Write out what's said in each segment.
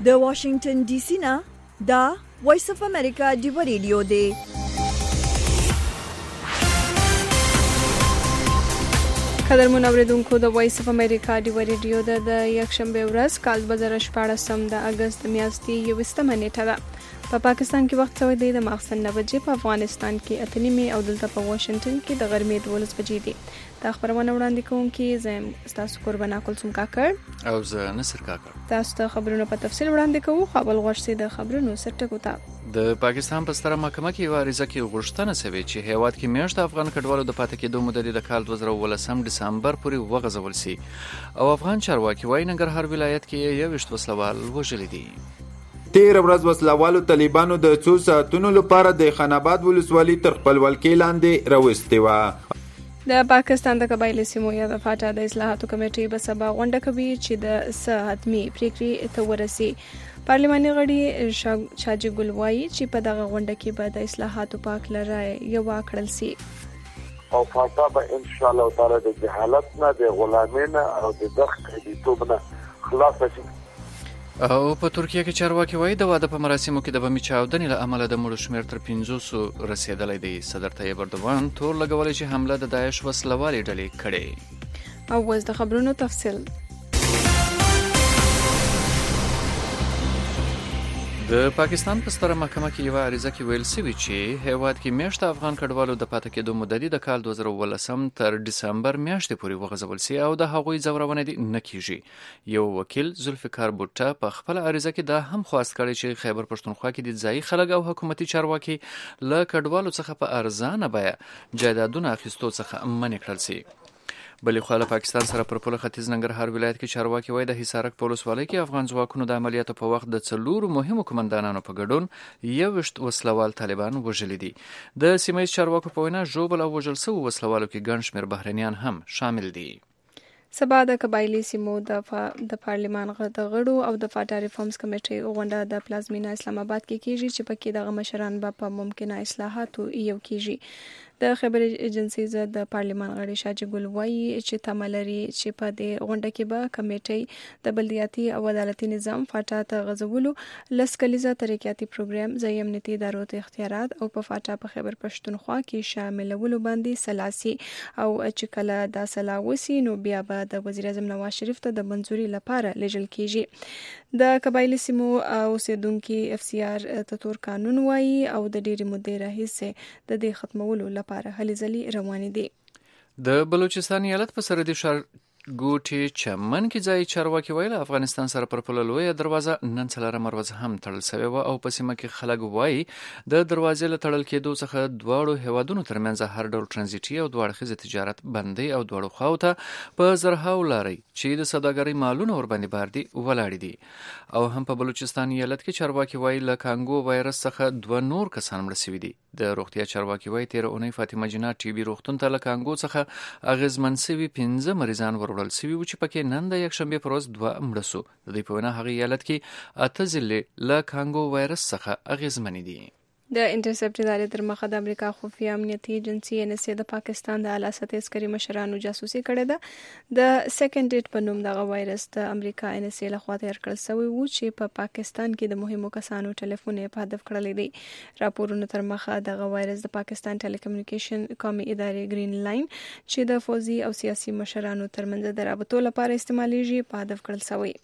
د واشنگټن ډي سي نه دا وایس اف امریکا دی ریډیو دی. قدرمن اوریدونکو د وایس اف امریکا دی ریډیو د یکشنبه ورځ کال 2014 د اگست میاشتې 21 نیټه ده. په پاکستان کې وخت سوی دی د ماخستن 9 بجې، په افغانستان کې 8 او دلته په واشنگټن کې د غرمې 12 بجې دي. دا خبرونه وړاندې کوونکي زم تاسو قربانا کلثوم کاکړ او زه نصر کاکړ. تاسو ته خبرونه په تفصیل وړاندې کوو. خپل غوښتي د خبرونو سرټکو ته د پاکستان په ستره محکمه کې یو عریضه کې غوښتنه شوې چې هیواد کې میاشت افغان کډوالو د پاتې کېدو مدت د کال 2019 دسمبر پورې وغځول شي او افغان چارواکي وايي ننګرهار ولایت کې یو وشت وسلوال وژل دي. تیر ورځ وسلوالو طالبانو د 2 ساعتونو لپاره د خاناباد ولسوالۍ تر خپل ولکې لاندې راوستي و. د پاکستان د قبایلی سیمو یا د فاټا د اصلاحاتو کمیټې به سبا غونډه کوي چې د حتمي پریکړې ته ورسي. پارلماني غړي شاجي ګل وایي چې په دغه غونډه کې به د اصلاحاتو په اړه رائے یو کړل شي او فاټا به ان شاء الله تعالی د جهالت نه، د غلامۍ نه او د دغه نه خلاص شي. او په ترکیه کې چارواکي وایي د واده په مراسمو کې د بمي چاودنې له امله د مړو شمېر تر 500 رسیدلی دی. صدر طیب اردوغان تور لګولی چې حمله د داعش وسلوالې ډلې کړې. او اوس د خبرونو تفصیل. د پاکستان په ستره محکمه کې یو عریضه کې ویل شوی چې هیواد کې میاشت افغان کډوالو د پاتې کېدو مدت د کال 2019 تر دسمبر میاشتې پورې وغځول شي او د هغوی ځورونه نه کیږي. یو وکیل ذوالفقار بوټه په خپل عریضه کې دا هم خواست کړی چې خیبر پښتونخوا کې د ځایي خلک او حکومتي چارواکي له کډوالو څخه په ارزانه بیه جایدادونه اخیستو څخه منع کړل شي. بلې خوا له پاکستان سره پر پوله ختیځ ننګرهار ولایت کې چارواکي وایي د حصارک په ولسوالۍ کې افغان ځواکونو د عملیاتو په وخت د 4 مهمو قومندانانو په ګډون یو وشت وسلوال طالبان وژلي دي. د سیمه‌ییز چارواکو په وینا ژوبل او وژل شوي وسلوالو کې ګڼ شمېر بهرنیان هم شامل دي. سبا د قبایلی سیمو د پارلمان غړو او د فاټا ریفارمز کمیټې غونډه د پلازمینه اسلام آباد کې کیږي چې پکې دغه مشران په ممکنه اصلاحاتو یو کیږي. د خبر ایجنسی د پارلمان غړي شاجي ګل وایي چې تمه لري چې په دې غونډه کې به کمیټې د بلدیاتي او عدالتي نظام فاټا ته غځولو لسکلیزه ترقیاتي پروګرام ځای امنیتي ادارو ته اختیارات او په فاټا په خیبر پښتونخوا کې شاملولو باندې سلاسي او چې کله دا سلا وسی نو بیا به د وزیر اعظم نواز شریف ته د منځوري لپاره لیږل کیږي. د قبایلی سیمو اوسیدونکو اف سی آر ته تور قانون وایي او د ډېری مودې راهیسې د دې ختمولو لپاره هلې ځلې روانې دي. د بلوچستان ایالت په سرحدي ښار ګوټي چمن کې ځای چارواکي ویل افغانستان سره پر پوله لویه دروازه نن څلورمه ورځ هم تړل شوې وه او په سیمه کې خلک وایي د دروازې له تړل کېدو څخه دواړو هیوادونو ترمنځ هر ډول ترانزیټي او دوه اړخیز تجارت بندي او دواړو خواو ته په زرهاو لارې چې د سوداګرۍ مالونه ورباندې بار دي ولاړې دي. او هم په بلوچستان ایالت کې چارواکي وایي له کانګو وایرس څخه 2 نور کسان مړه شوي دي. د روغتیا چارواکي وایي تیر اونۍ فاطمه جنات ټي بي روغتون ته له کانګو څخه اغیزمن شوي 15 مریضان وروړل شوي و چې پکې نن د یکشنبه پر ورځ 2 مړه شو. د دې په وینا هغه ایالت کې 8 ضلع له کانګو وایرس څخه اغیزمن دي. د انټرسپټ ادارې تر مخه د امریکا خفیه امنیتي ایجنسی ان اس ای د پاکستان د اعلی سطحي عسکري مشرانو جاسوسي کړې ده. د سیکنډ ډیټ په نوم دغه وایرس د امریکا ان اس ای لخوا تیار کړل شوی و چې په پاکستان کې د مهمو کسانو ټلیفون په هدف کړل دي. راپورونو تر مخه دغه وایرس د پاکستان ټیلیکومونیکیشن قومي ادارې گرین لاین چې د فوزي او سیاسي مشرانو ترمنځ د رابطو لپاره استعمالیږي په هدف کړل شوی.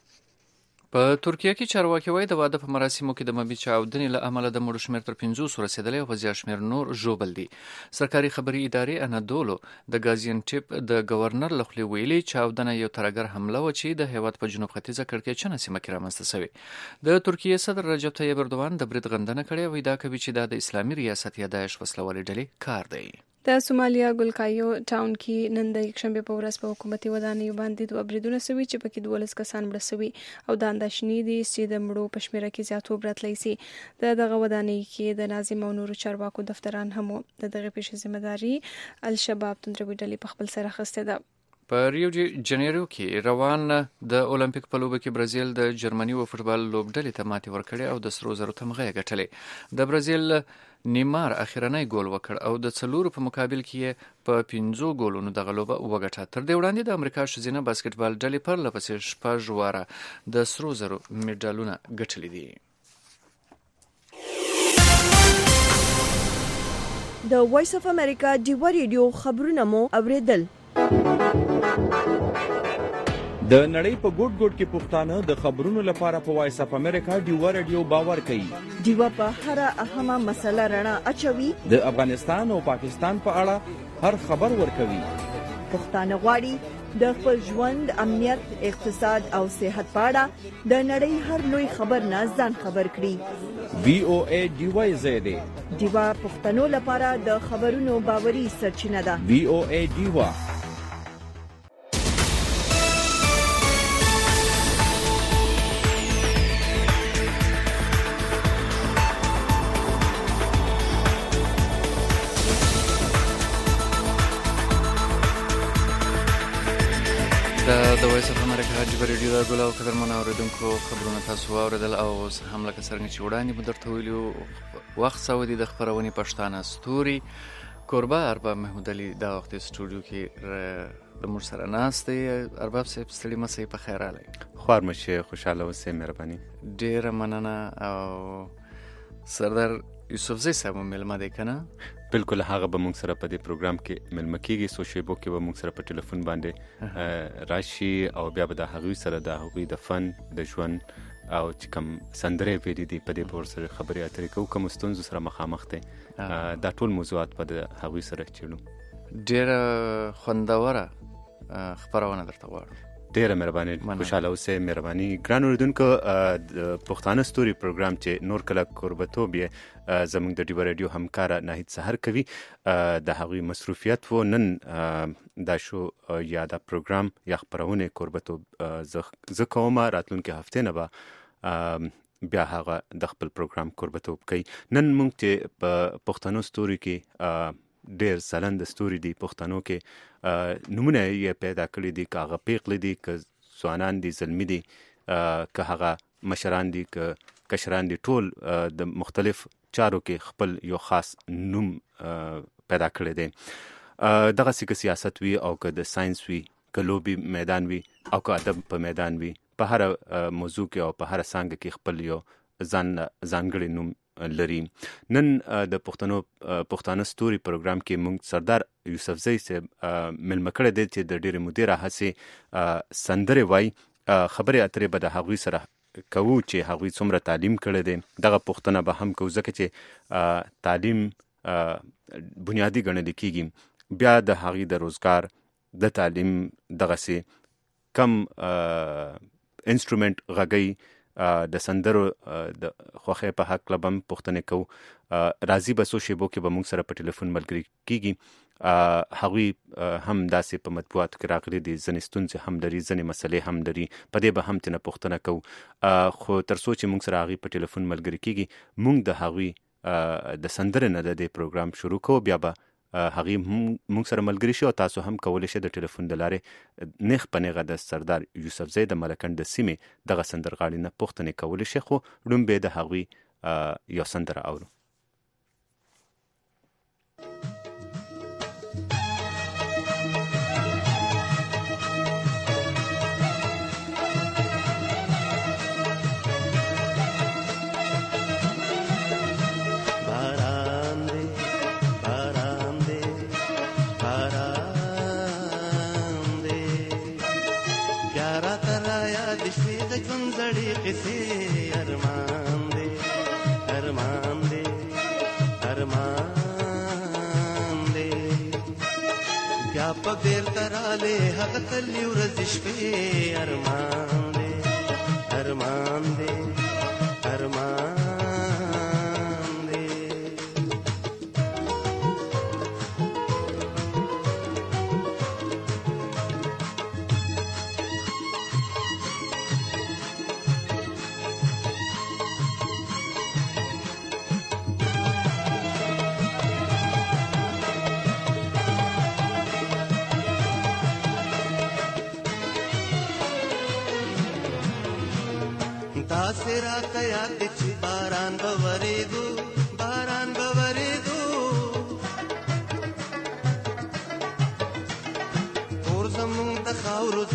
په ترکیه کې چارواکي وایي د واده په مراسمو کې د بمي چاودنې له امله د مړو شمېر تر 500 رسیدلی او په زیات شمېر نور ژوبل دي. سرکاري خبري ادارې انادولو د ګازینټیپ د گورنر له خولې ویلي چاودنه یو ترهګر حمله و چې د هیواد په جنوب ختیځه کړکېچنه سیمه کې رامنځته شوې. د ترکیه صدر رجب طیب اردوغان د برید غندنه کړې او ادعا کوي چې دا د اسلامي ریاست یا داعش وسلوالې ډلې کار دی. د سومالیا ګلکایو ټاون کې نن د یکشنبه په ورځ په حکومتي ودانیو باندې 2 بریدونه شوي چې پکې 12 کسان مړه شوي او د اندېښنې دي چې د مړو په شمېره کې زیاتوب راتلی شي. دغه ودانۍ کې د ناظم او نورو چارواکو دفتران هم د دغه پیښې ذمہداري الشباب توندروي ډلې په خپل سر اخیستې ده. په ریو ډی جنیرو کې روان د اولمپیک په لوبه کې برازیل د جرمني او فوټبال لوبډلې ته ماتې ورکړې او د سرو زرو تمغه یې ګټلې. د برازیل نیمار اخیرنی ګول وکړ او د 4 په مقابل کې په 5 ګولونو دغه لوبه وګټه. تر دې وړاندې د امریکا ښځینه باسکټبال ډلې پر لپسې 6 واره د سرو زرو میډالونه ګټلي دي. د وایس اف امریکا ډیوا ریډیو خبرونه مو اوریدل. د نړۍ په ګوټ ګوټ کې پښتانه د خبرونو لپاره په وایس اف امریکا ډیوا ریډیو باور کوي. ډیوا په هر اهمه مسله رڼا اچوي. د افغانستان او پاکستان په اړه هر خبر ورکوي. پښتانه غواړي د خپل ژوند، امنیت، اقتصاد او صحت په اړه د نړۍ هر لوی خبر نه ځان خبر کړي. VOA ډیوا زیاده ډیوا پښتنو لپاره د خبرونو باوري سرچینه ده. VOA ډیوا. د وایس اف امریکا ډیوا ریډیو د ګل او قدرمن اوریدونکو خبرونه تاسو واوریدل او هم لکه څنګه چې وړاندې مو درته ویلو وخت سعودي د خبرونې پښتانه ستوري کوربه ارباب محمود علي د وخت سټوډیو کې د مور سره ناست دی. ارباب صاحب ستړي مسئ په خیر راغلی. خوار مشه خوشاله اوسئ مهرباني. ډیره مننه. او سردار یوسفزی صاحب ملما دی کنه؟ بالکل هغه به موږ سره په دې پروګرام کې ملما کیږي. سو شیبو کې به موږ سره په ټلیفون باندې راشي او بیا به د هغوی سره د هغوی د فن د ژوند او چې کوم سندرې ویلي دي په دې پور سره خبرې اترې کوو. کوم ستونزو سره مخامخ دي دا ټول موضوعات په د هغوی سره چیړو. ډیره خوندوره خبرونه درته غواړم. ډیره مهرباني. خوشاله اوسئ مهرباني. ګران اوریدونکو د پښتانه ستوري پروګرام چې نور کله کوربتوب یې زموږ د ډیوا ریډیو همکاره ناهید سحر کوي د هغوی مصروفیت و. نن دا شو یا دا پروګرام یا خبرونه کوربتوب زه کوم. راتلونکي هفته نه به بیا هغه د خپل پروګرام کوربتوب کوي. نن موږ چې په پښتنو ستوري کې ډیر سلند ستوري دي پښتنو کې نمونه یې پیدا کړی دي. که هغه پیغلې دي، که ځوانان دي، زلمي دي، که هغه مشران دي، که کشران دي، ټول د مختلف چارو کې خپل یو خاص نوم پیدا کړی دی. دغسې که سیاست وي او که د ساینس وي، که لوبي میدان وي او که ادب په میدان وي، په هر موضوع کې او په هر څانګه کې خپل یو ځانګړی نوم لري. نن د پښتانه ستوري پروګرام کې موږ سردار یوسفزی صاحب ملما کړی دی چې د ډېرې مودې راهیسې سندرې وایي. خبرې اترې به د هغوی سره کوو چې هغوی څومره تعلیم کړی دی. دغه پوښتنه به هم کوو ځکه چې تعلیم بنیادي ګڼل کېږي. بیا د هغوی د روزګار د تعلیم دغسې کم انسټرومنټ غږوي. د سندرو د خوښۍ په حق لبم پوښتنې کوو. راځي به څو شیبو کې به موږ سره په ټلیفون ملګري کېږي. هغوی هم داسې په مطبوعاتو کې راغلي دي، ځینې ستونزې هم لري، ځینې مسلې هم لري. په دې به هم ترنه پوښتنه کوو. خو تر څو چې موږ سره هغوی په ټلیفون ملګري کېږي موږ د هغوی د سندرې نه د دې پروګرام شروع کوو. بیا به هغوی موږ سره ملګري شي او تاسو هم کولی شئ د ټلیفون د لارې نیغ په نیغه د سردار یوسفزی د ملکنډ د سیمې دغه سندرغاړي نه پوښتنې کولی شئ. خو لومبې د هغوی یو سندره اورو. په بیر تراله هغه تللی ورځ شپې ارمان دې ارمان دې ارمان تاسو را ته یاد چې باران به ورېدو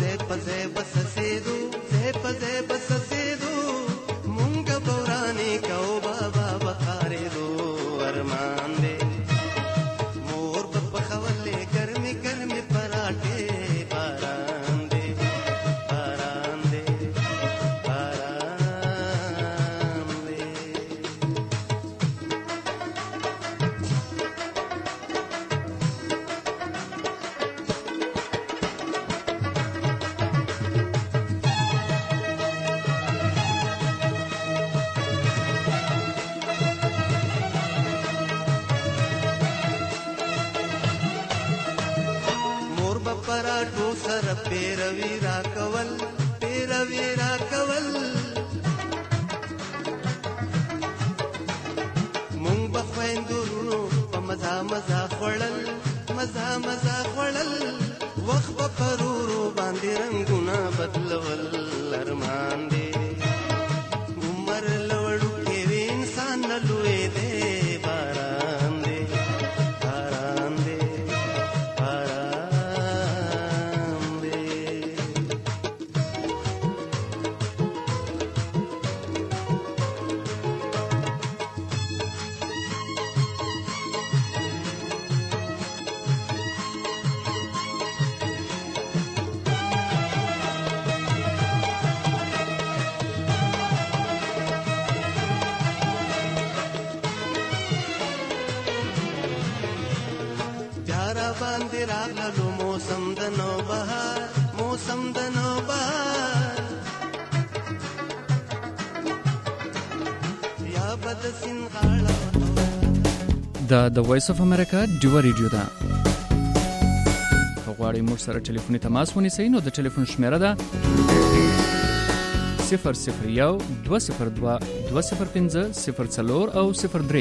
زه پزه بسسیدو زه پزه بسسیدو مونږ بورانی کو بابا بخاریدو ارمان دې مور په خولې ګرمي ګرمي پراټه باران دې باران دې باران دې پراټو سره پیروي را کول مونږ به خویندورو په مزه خوړل وخت په پرورو باندې رنگونه بدلول ارمان دی عمر لوړو کې انسان نه لوی دی باران دی باران دی باندې راغلو موسم د نو بهار یا بد سین غاړه د وایس اف امریکا ډیو ریډیو ده غواړئ موږ سره ټلیفوني تماس ونیسئ نو د ټلیفون شمیره ده 001 202 205 04 او 03.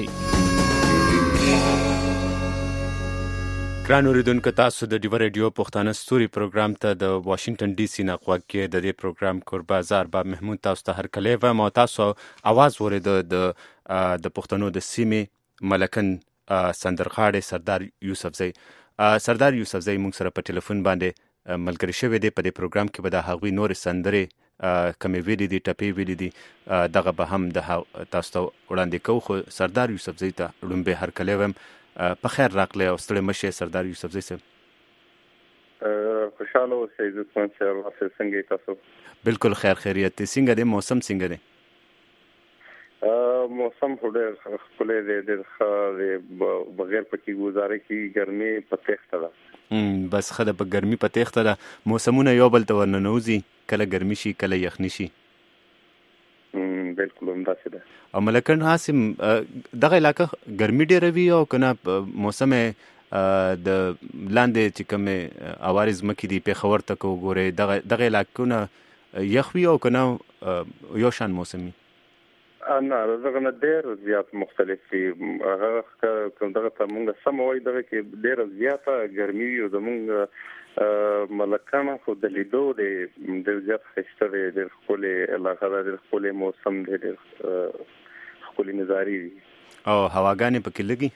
ګران اوریدونکو تاسو د ډیو ریډیو پښتانه ستوري پروګرام ته د واشنگټن ډي سي نه غوږ کې د دې پروګرام قربا زار با محمود تاسو ته هر کله و ما تاسو आवाज ورید د پښتنو د سیمې ملکن سندرغاړي سردار یوسفزئی موږ سره په ټلیفون باندې ملګری شوی دی. په دې پروګرام کې به د هغوی نور سندرې کمې ویلې دي ټپې ویلې دي دغه به هم د تاسو ته وړاندې کوو. خو سردار یوسفزئی ته لومبه هر کله وم په خیر راغلی او ستړي مشه سردار یوسفزئی صاحب. خوشاله اوسئ عزتمن صاحب، څنګه تاسو؟ بالکل خیریت دي. څنګه دی موسم څنګه دی؟ موسم ډېر ښکلی دی، ډېر ښه دی، بغیر پکې ګزاره کې ګرمي په تېښته ده. بس ښه ده، په ګرمي په تېښته ده. موسمونه یو بل ته ورننوځي، کله ګرمي شي کله یخني شي. بالکل همداسې ده. او ملکن حاسم دغه علاقه ګرمي ډېره وي او که نه موسم د لاندې چې کومې اوارې ځمکې دي پېښور ته که وګورئ دغه علاقونه یخ وي او که نه یو شان موسم وي؟ نه دغه نه ډېر زیات مختلف وي. هغه دغه ته مونږ سمه وایي دغه کې ډېره زیاته ګرمي وي او زمونږ ملکانه خو د لیدو دی ډېر زیات ښایسته دی، ډېر ښکلې علاقه ده، ډېر ښکلی موسم دی، ډېر ښکلې نظارې دي. او هواګانې پکې لګي؟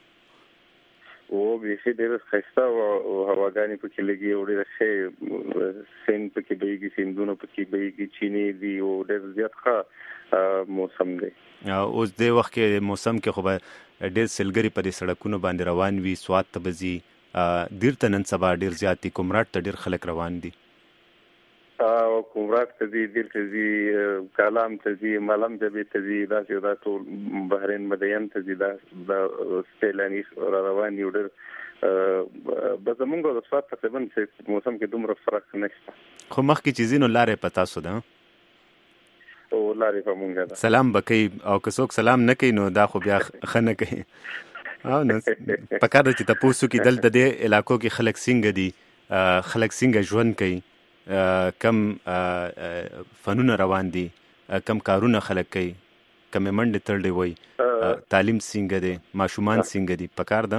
بیخي ډېر ښایسته هواګانې پکې لګي او ډېر ښې سیند پکې بهیږي، سیندونه پکې بهیږي، چینې دي او ډېر زیات ښه موسم دی. اوس دې وخت کې موسم کې خو به ډېر سیلګري په دې سړکونو باندې روان وي، سوات ته به ځي، دیر ته نن سبا ډېر زیات دي، کومراټ ته ډېر خلک روان دي. کومراټ ته ځي، دیر ته ځي، کالام ته ځي، ملم جبې ته ځي، داسې دا ټول بحرین مدین ته ځي، دا سیلاني را روان دي. ډېر به زمونږ د سوات تقریبا موسم کې دومره فرق نشته. خو مخکې چې ځي نو لارې په تاسو ده او لارې په مونږ ده. سلام به کوي او که څوک سلام نه کوي نو دا خو بیا ښه نه کوي. او نو پکار ده چې تاسو کې دلته د علاقو کې خلک څنګه دي، خلک څنګه ژوند کوي، کم فنونه روان دي، کم کارونه خلک کوي، کم منډه تړلې وي، تعلیم څنګه دی، ماشومان څنګه دي، پکار ده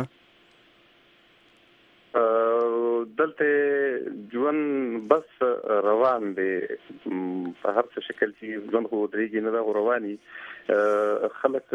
دلته ژوند بس روان دی په هر څه شکل چې ژوند خو درېږي نه ده رواني. خلک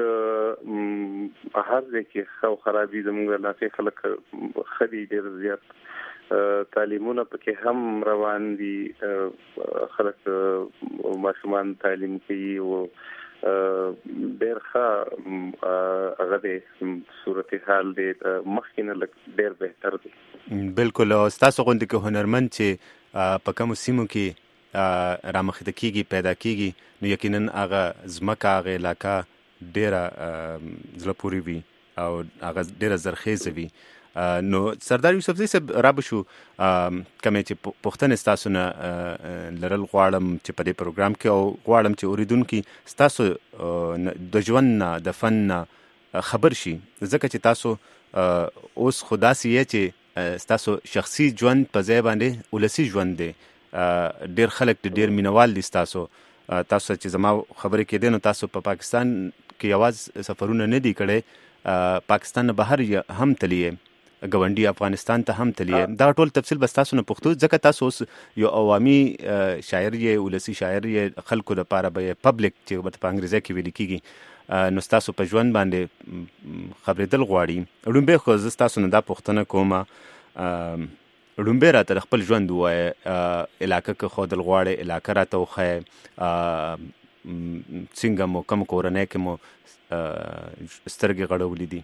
هر ځای کې ښه او خرابي زموږ علاقې خلک ښه دي، ډېر زیات تعلیمونه پکې هم روان دي خلک ماشومان تعلیم کوي او ډېر ښه هغه د صورتحال دی مخکې نه ډېر بهتر دی. بالکل. ستاسو غوندې که هنرمند چې په کومو سیمو کې رامخته کیږي پیدا کیږي نو یقینا هغه ځمکه هغه علاقه ډېره زړه پورې وي او هغه ډېره زرخیزه وي. نو سردار یوسفزی صاحب را بشو کومې چې پوښتنې ستاسو نه لرل غواړم چې په دې پروګرام کې او غواړم چې اوریدونکي ستاسو د ژوند نه د فن نه خبر شي ځکه چې تاسو اوس خداسي یې چې ستاسو شخصي ژوند په ځای باندې ولسی ژوند دی. ډېر خلک ډېر مینوال دي ستاسو چې زما خبرې کې دي نو تاسو په پاکستان کې یواز سفرونه نه دي کړي پاکستان بهر هم تلیه ګوندی افغانستان ته هم تلیه دا ټول تفصیل بس تاسو نه پښتو ځکه تاسو اوس یو عوامي شاعر یې ولسی شاعر یې خلکو لپاره به پبلک چې په انګریزي کې ویل کیږي نو تاسو په ژوند باندې خبرېدل غواړي. لومبه خو تاسو نه دا پښتنه کومه لومبه راته خپل ژوند وای علاقه کې خو دل غواړي علاقه راته وخه څنګه مو کوم کورنۍ کې مو سترګې غړولې دي.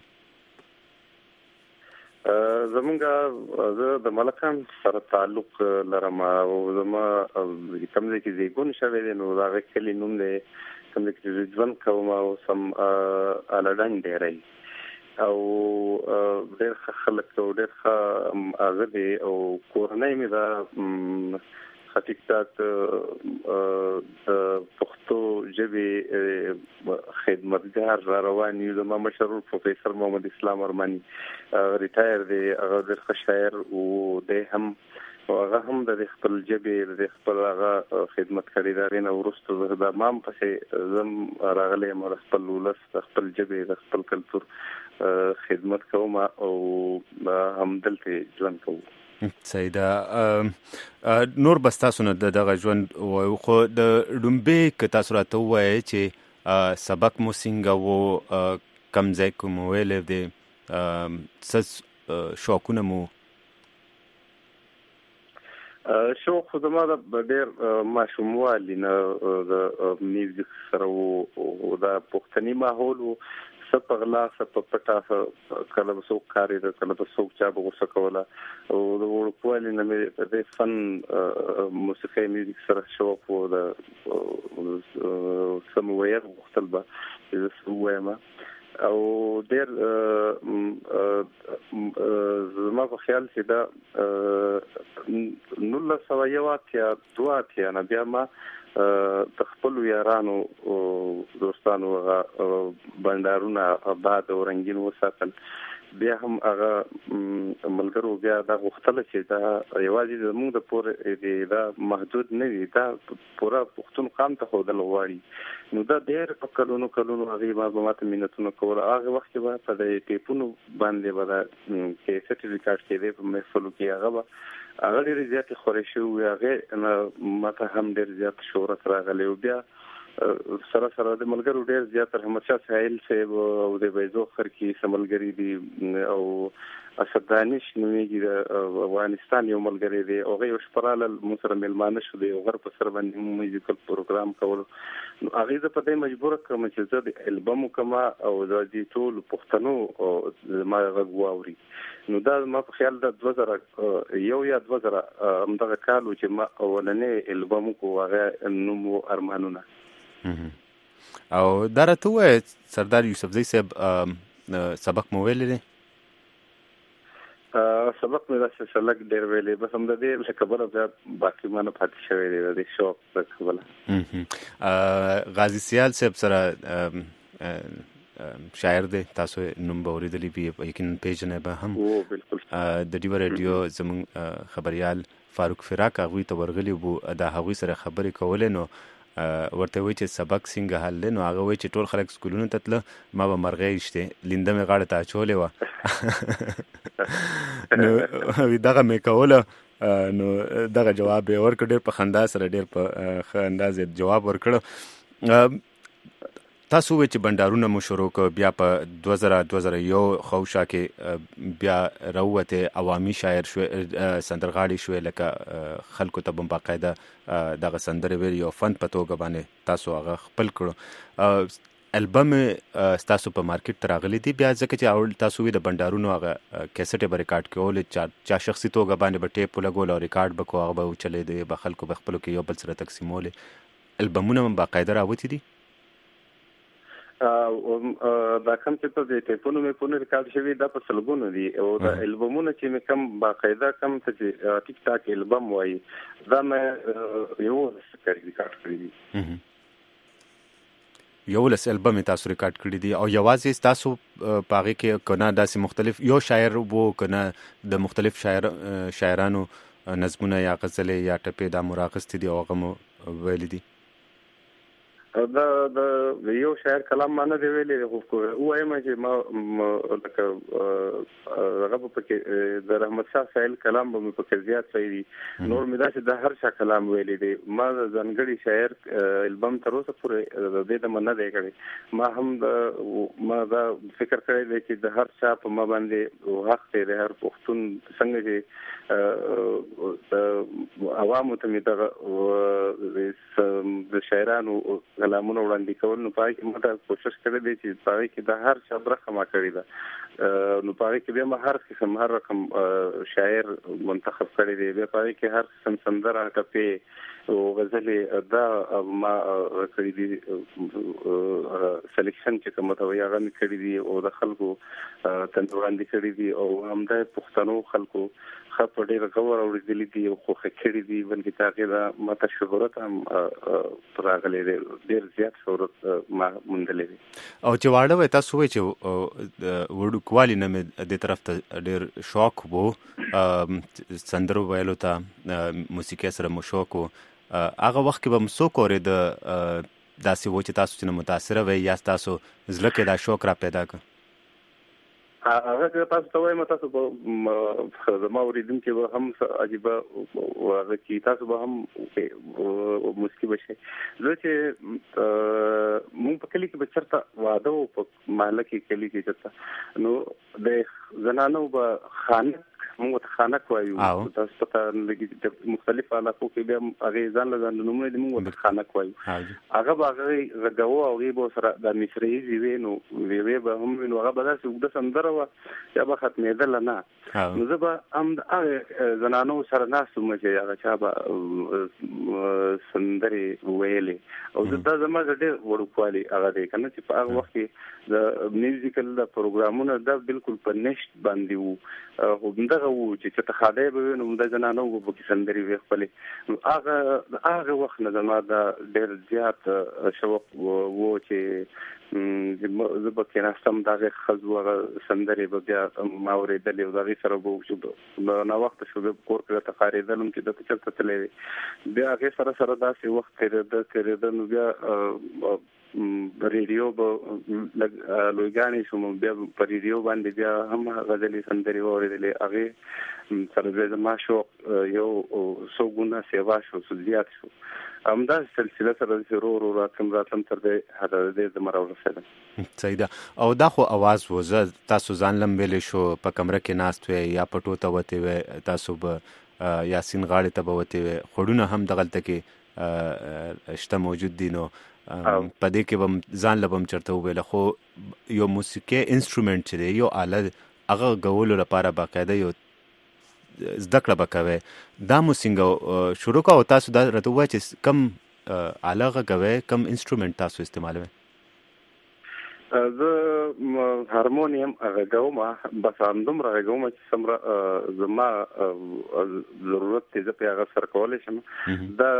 زمونږه د ملکان سره تعلق لرم او زما کوم ځای کې زیګون شوی دی نو دا کلی نوم دی کوم ځای کې ژوند کوم او سم الډان دی رہی او ډېر خلک او ډېر هغه دی او کورنۍ مې دا حقیقت پښتو ژبې خدمتګار روان یو زما مشهور پروفیسور محمد اسلام ارمانی ریټایر دی هغه د شاعر او د هم د خپل ژبې د خپل هغه خدمت کړی دا نه ورسته د مام پسې زم راغلی مر خپل ولس خپل ژبې د خپل کلچر خدمت کوم او هم دلته ژوند کوم. سیدا نور بس تاسو نه دغه ژوند خو د لومبه ک تاسو راته وایي چې سبق مو څنګه وو کم ځای کوم ویل دی شوقونه مو شوق خدما د ډېر ماشوموالي نه د میوزیک سره او د پښتني ماحول سپغلا سپپټا کله څوک کاری د کله څوک چا بغوسه کوله او د ورکوالي نه د فن موسیقي میوزیک سره شوق او د سمویر مختلفه د سوما او ډېر زما په خیال چې دا 1902 نه بیا ما د خپل یارانو او دوستانو بندارونه آباد او رنگین وساتل بیا هم هغه ملګرو بیا دا غوښتل چې دا یوازې زموږ د پور دا محدود نه وي دا پورا پښتون قام ته خودل غواړي نو دا ډېر په کلونو هغه معلومات مينتونه کول هغه وخت به په دې ټیپونو باندې به کې سرټیفیکټ کې د محفلو کې هغه ډېر زیات خورشي او هغه ماته هم ډېر زیات شهرت راغلی او بیا سره د ملګرو ډېر زیات رحمت شاه سهیل صاحب او د بیزو خر کې سملګری دي او اسد دانش نوميږي د افغانستان یو ملګری دی او هغه شپراله مصر ملمانه شو دی او غر په سر باندې میوزیکل پروګرام کول نو هغه د پدې مجبور کړم چې د البوم کما او د دې ټول پښتنو ما غواوري نو دا ما په خیال د 2000 یا 2000 همدغه کال چې ما اولنې البوم کو هغه نوم ارمانونه او درته وای سردار یوسفزی صاحب سبق مو ویل دي سبق مې راځي سلک ډېر ویلې بس هم د دې خبره بیا باقي مانه پاتې شوی دی د شوق خبره غازی سیال صاحب سره شاعر دی تاسو نوم به اوریدلی وي یقینا پیژنې به هم د ډیو رادیو زمون خبريال فاروق فراق هغه ته ورغلی وو دا هغه سره خبرې کولې نو ورته وی چې سبق څنګه حل نو هغه وی چې ټول خلک سکولونو ته تل ما به مرغې شته لینده مې غاړه ته چولې و نو دغه مې کوله نو دغه جواب ورکړ ډېر په خندا سره ډېر په انداز جواب ورکړ تاسو وې چې بندارونه مو شروع ک بیا په 2001 خوشا کې بیا راوته عوامي شاعر شو سندرغاړي شو لکه خلکو ته باقاعده دغه سندره ویل یو فن په توګه باندې تاسو هغه خپل کړو البم تاسو په مارکیټ تراغلي دي بیا ځکه چې اول تاسو وی د بندارونو هغه کیسټ به ریکارډ کول چا شخصي توګه باندې به ټیپ لګول او ریکارډ به کوه به چلے دی به خلکو به خپل کې یو بل سره تقسیمول البمونه باقاعده راوتی دي دا کوم چې ته د ټیپونو مې په ریکارډ شوی دا په سلګونو دي او دا البمونه چې مې کم باقاعده کم چې ټیک ټاک البم وایي دا مې یو ریکارډ کړی دي یو لس البم تاسو ریکارډ کړی دي او یوازې تاسو پاره کې کنه داسې مختلف یو شاعر وو کنه د مختلف شاعرانو نظمونه یا غزلې یا ټپې دا مراغست دي او هغه ویل دي دا یو شاعر کلام ما نه دی ویلې خو وایم چې ما لکه هغه په کې د رحمت شاه سایل کلام به په کې زیات صحیح دي نور مې دا چې د هر شا کلام ویلې دي ما ځنګړي شاعر البم تر اوسه پورې د دې نه نه دی کړی ما دا فکر کړی دی چې د هر شا په ما باندې حق دی د هر پښتون څنګه چې عوامو ته مې د شاعرانو کلامونه وړاندې کول نو پای کې ماته کوشش کړې دي چې پای کې د هر شبره خما کړی دا نو پای کې بیا هر قسم هر رقم شاعر منتخب کړی دی بیا پای کې هر قسم سندره ټپې او غزلې دا ما کړی دي سلیکشن چې کومه ته یې غن کړی دي او د خلکو تن وړاندې کړی دي او همدا پښتنو خلکو خپ ډېر غوړ او ورېدلې دي او خو خکړې دي بلکې تاکي دا ماته شهرت هم راغلي دي ډېر زیات شهرت ما مونډلې دي او چې واړه وای تاسو وای چې وړو کوالي نه مې د طرف ته ډېر شوق وو سندرو ویلو ته موسیقي سره مو شوق وو هغه وخت کې به مسو کورې د داسې و چې تاسو چې متاثر وای یا تاسو زړه کې دا شوق را پیدا کړ هغه تاسو ته وایم تاسو به زما اوریدونکو به هم عجیب هغه چې تاسو به هم مسکی بشي زه چې مونږ په کلی کې به چرته واده او په محله کې کلی کې چرته نو د زنانو به خانه موږ ته خانک وایو تاسو ته لګي مختلف علاقو کې به هغه ځان له نومونه دي موږ ته خانک وایو هغه به غو او غیبو سره د مصری وی نو وی به هم نو هغه به تاسو د سندره وا یا به ختمېدل نه نو زه به هم د زنانو سره ناسو مې هغه چا به سندري ویلې او دا زما ډېر وړوکوالي هغه دی کنه چې په هغه وخت کې د میوزیکل د پروګرامونو دا بالکل په نشټ باندې وو همدغه و چې ته خاله به نو د زنانو په کې سندري وی خپلې هغه وخت نه زما دا ډېر زیات شوق وو چې زه به کې راستم دغه خزوه سندري به بیا ما اورېدلې او دغه سره به شو نو وخت شو به کور کې ته خاریدلم چې د چلته تلې بیا هغه سره داسې وخت تیرېده نو بیا ریډیو به لوګانی شوم بیا په ریډیو باندې بیا هم غزلې سندري اورېدلې هغه سره زما شوق یو سو ګونه سیوا شو زیات شو همدا سلسله سره ضرور راتم تر دې هدا دې زمراو رسېده سیدا او دا خو आवाज وزه تاسو ځان لم ویلې شو په کمره کې ناست وې یا پټو ته وته وې تاسو به یاسین غاړي ته به وته وې خړونه هم دغلت کې شته موجود دي نو په دې کې به ځان لبم چرته ویل خو یو موسیقي انسټرومنت چې دی یو آله هغه غولو لپاره باقاعده یو زده کړه وکوي دا مو څنګه شروع کا او تاسو دا راته وای چې کم آله غوي کم انسټرومنت تاسو استعمالوي زه هارمونیم غږوم بس اندوم راغوم چې سمره زما ضرورت ته زه په هغه سره کولای شم دا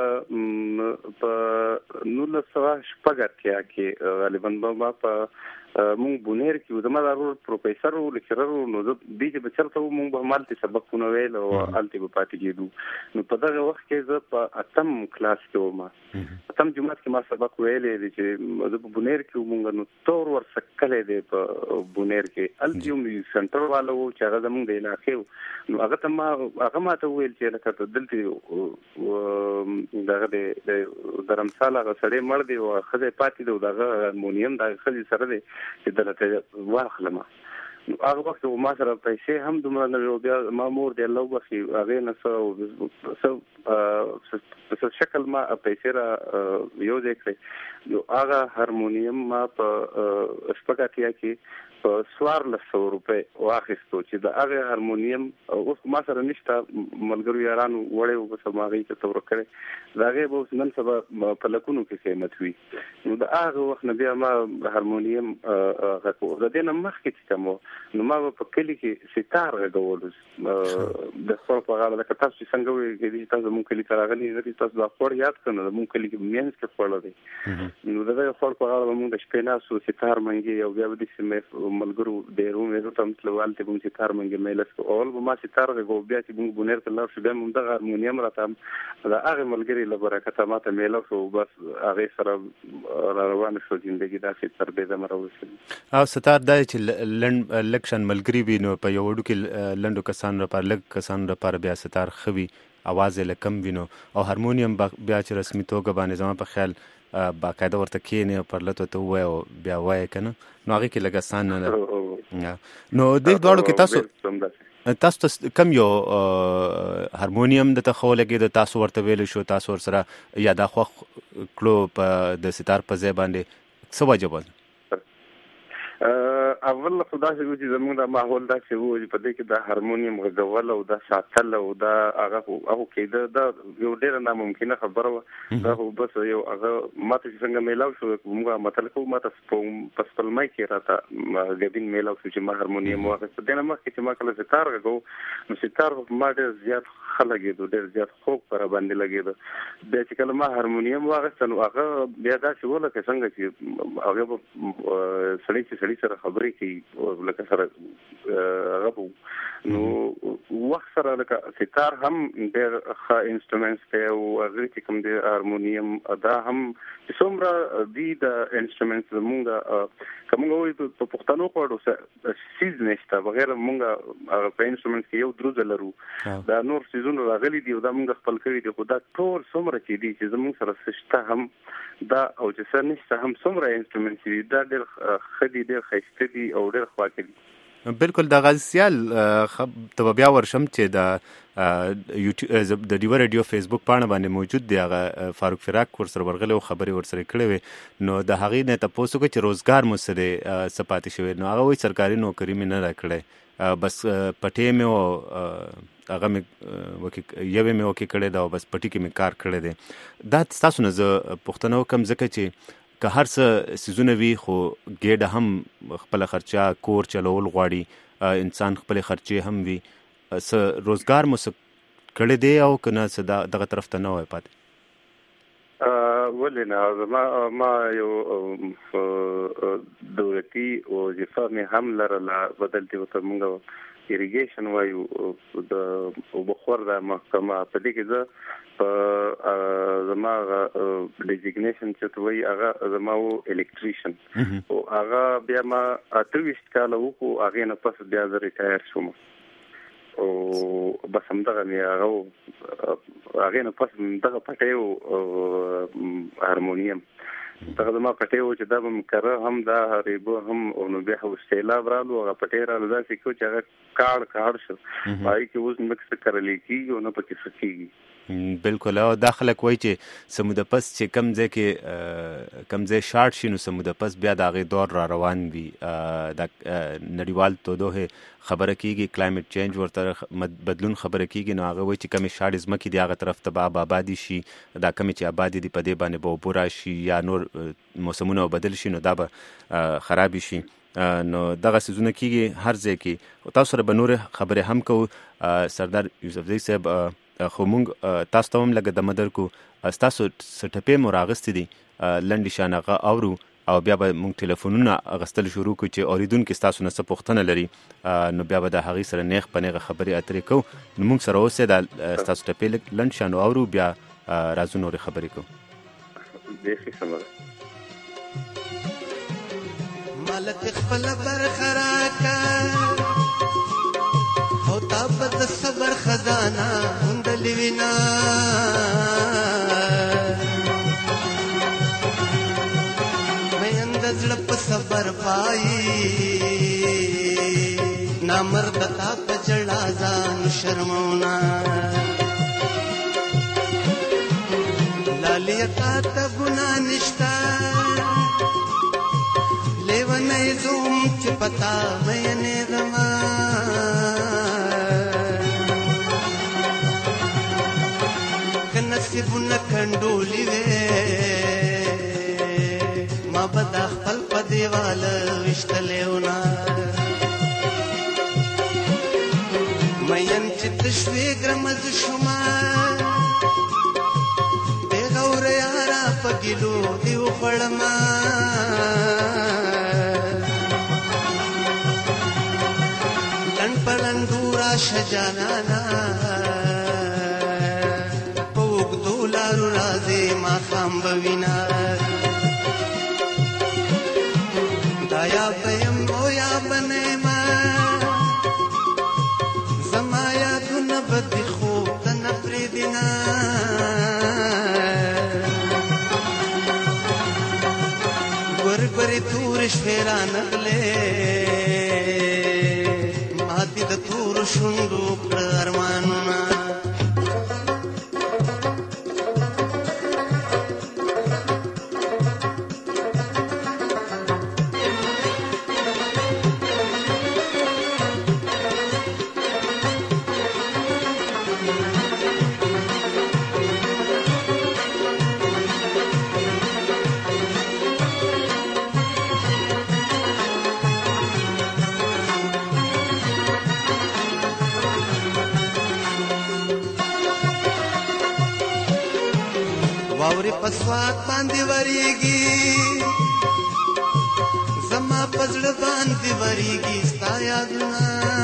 په 1980 کې غالبا ما په مونږ بونیر کې زما ضرور پروفیسور او لیکچرر نو د دې په چرته مونږ به مالتي سبقونه ویل او الته په پاتې کېدو نو په دغه وخت کې زه په اتم کلاس کې وم اتم جمعات کې ما سبق ویلې چې زه په بونیر کې مونږ نو تور ورسکلې دي په بونیر کې الته یو سنټر والو چې هغه زمونږ د علاقې نو هغه ته ما ته ویل چې لکه دلته دغه د درمسال هغه سړی مړ دی او خزه پاتې دی دغه هارمونیم د خزه سره دی چې دلته واخلم هغه وخت ما سره پیسې هم دومره نه بیا ما مور دی الله وبخي هغه نه څه شکل ما پیسې را یو ځای کړې یو هغه هارمونیم ما په شپږاتیا کې په 1400 روپۍ واخیستو چې د هغه هارمونیم اوس ما سره نشته ملګرو یارانو وړې وبس ماغي ته تور کړې دا غي به نن سبا په لکونو کې قیمت وي نو د هغه وخت نه بیا ما هارمونیم غو د دې نه مخکې چې کوم نو ما په کلی کې ستار غوول د خپل په غاړه د تاسو څنګه وي چې تاسو مونږ کلی راغلي چې تاسو دا خور یاد کړئ مونږ کلی کې مینس کې خور دی نو دا خپل په غاړه مونږ د شپې ناسو ستار منګي او بیا د سیمه ملګرو د رومې ته متلوال ته مونږ ستار منګي مېلس کو اول به ما ستار غو بیا چې مونږ بونیر ته لاړ شو بیا مونږ د هارمونیم راته دا هغه ملګری له برکته ماته مېلس او بس هغه سره روان شو ژوندۍ دا ستار به زما راوځي او ستار د لکشن ملګری وي نو په یو وډو کې لندو کسان لپاره لږ کسان لپاره بیا ستار خوي اواز له کم وینو او هارمونیم بیا چې رسمي توګه باندې زما په خیال باقاعده ورته کېنه پر لته ته وای او بیا وای کنه نو هغه کې لږ آسان نه نو د دوړو کې تاسو کم یو هارمونیم د تخو لګي د تاسو ورته ویل شو تاسو ور سره یا د خو کلو په د ستار په ځای باندې څه وجه اول خدا چې زموږ د ماحول دا چې وو په دې کې د هارمونیم غوول او د ساتل او د هغه کې د یو ډېر ناممکنه خبره دا هو بس یو هغه ماته څنګه میلاو شو موږ مطلب کوم ماته په خپل مای کې راته غبین میلاو شو چې ما هارمونیم واغ په دې نه مخکې چې ما کله ستار غو نو ستار ما ډېر زیات خلګې ډېر زیات خوب پر باندې لګېد بیا چې کله ما هارمونیم واغستنو هغه بیا دا چې ولا څنګه چې هغه سړی سره خبرې کوي لکه سره غو نو وخت سره لکه ستار هم ډېر ښه انسټرومنټس دی او هغه چې کوم دی هارمونیم دا هم څومره دی د انسټرومنټس زمونږ کومه وي په پښتنو کوډو سیز نشته بغیر مونږ په انسټرومنټس کې یو دروز لرو دا نور سیزونه راغلي دي او دا مونږ خپل کړی دي خو دا ټول څومره چې دي چې زمونږ سره سشته هم دا او چې سر نشته هم څومره انسټرومنټس دي دا ډېر خدي ډېر خسته دي او ډېر خواکې دي بالکل د غازیال ته بیا ورشم چې د یوټیوب د ډیو رادیو فیسبوک پاڼه باندې موجود دی هغه فاروق فراق ورسره ورغلی او خبرې ورسره کړې وي نو د هغې نه تاسو کو چې روزګار مو سره سپاتې شوی نو هغه وایي سرکاري نوکری مې نه راکړې بس پټې مې او هغه مې یوې مې وکړې کړې دا بس پټې کې مې کار کړی دی دا تاسو نه زه پوښتنه وکم ځکه چې که هر څه سیزونه وي خو ګېډه هم خپل خرچه کور چلول غواړي انسان خپل خرچې هم وي څه روزګار مو کړی دی او که نه دغه طرف ته نه وای پاتې ولې نه ما یو دولتي وظیفه مې هم لرله بدلتي ورته مونږ ایریګیشن وایو د بخور د محکمه په دې کې زه په زما ډیزیګنیشن چې وایي هغه زما و الکتریشن او هغه بیا ما 28 کاله وکړو هغې نه پس بیا زه ریټایر شوم او بس همدغه مې هغې نه پس دغه پټۍ و هارمونیم دغه زما پټۍ و چې دا به م کره هم دا ریبو هم نو بیا خو سیلاب رالو هغه پټۍ رالو داسې کړو چې هغه کاړ شو هغې کې اوس مکس کرلی کېږي او نه پکې څه کېږي بالکل او دا خلک وایي چې سموده پس چې کم ځای کې کم ځای شارټ شي نو سموده پس بیا د هغې دور را روان وي د نړیوال تودوخې خبره کېږي کلایمټ چینج ورته بدلون خبره کېږي نو هغه وایي چې کمې شاړې ځمکې دي هغه طرف ته به آبادي شي دا کمې چې آبادي دي په دې باندې به اوبه راشي یا نور موسمونه بدل شي نو دا به خرابې شي نو دغه سیزونه کېږي هر ځای کې تاسو سره به نورې خبرې هم کوو سردار یوسفزۍ صاحب خو مونږ تاسو ته هم لږه دمه درکو ستاسو څه ټپې مو راغستې دي لنډې شان هغه اورو او بیا به مونږ ټلیفونونه اخیستل شروع کړو چې اورېدونکي ستاسو نه څه پوښتنه لري نو بیا به د هغې سره نیغ په نیغه خبرې اترې کوو نو مونږ سره اوسئ دا ستاسو ټپې لنډ شان اورو بیا راځو نورې خبرې کوو بیخي سمه ده مالک خپل برخه راکړه او تا په صبر خزانه موندلې وینا وایي نامرد تا په جړا ځان شرمونا لالي تا ته ګنا نشتا لیونې زوم چې پتا مې نه غما کنسبونه کندولې وې ما بد خپل په دیوال وشتلېونا مېن چې تشوي ګرمز شوما بغور یارا پګلو دیو خړما لن پلندورا شجانا پوک دولار رازي ما خام بوینا دایا پیم او یا بنما زمایا دن بدی خوب تن پریدنا ګور ګوري تور شپرا نغله ماتي د تور شوندو پر ارمانونه واوري پسوات باندې وریږي زما پزړ باندې وریږي ستا یادونه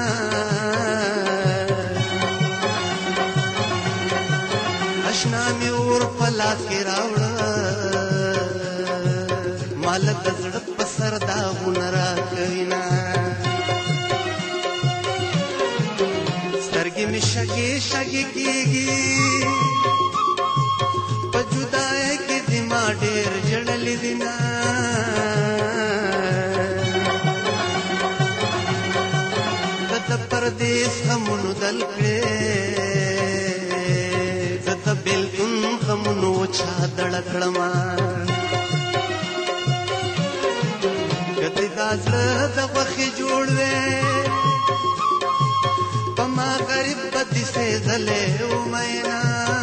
آشنا مې اور په لاس کې راوړه مال د زړه په سر داغونه راکوينا سترګې مې شګې شګې کېږي پجودای کې دما ډېر جړلې دینا کته پردیس همونو دل کړې زته بلکون همونو چا دړکړما کته دازله د وخت جوړ وې پما غریب بدی سے زله او مینا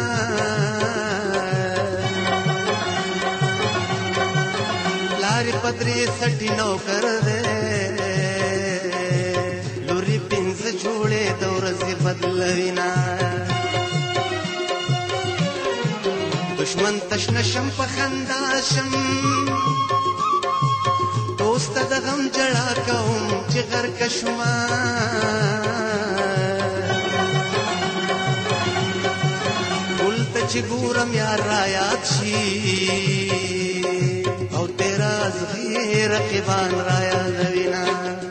پدری سٹی نوکر دے لوری پنز جوڑے دور سے بدلوینا دشمن تشنشم پخنداشم دوست د غم جڑا کوم چې غر کشما ولت چې ګورم یار را یاد شي او تیرا زغیر رقیبان را یادوینا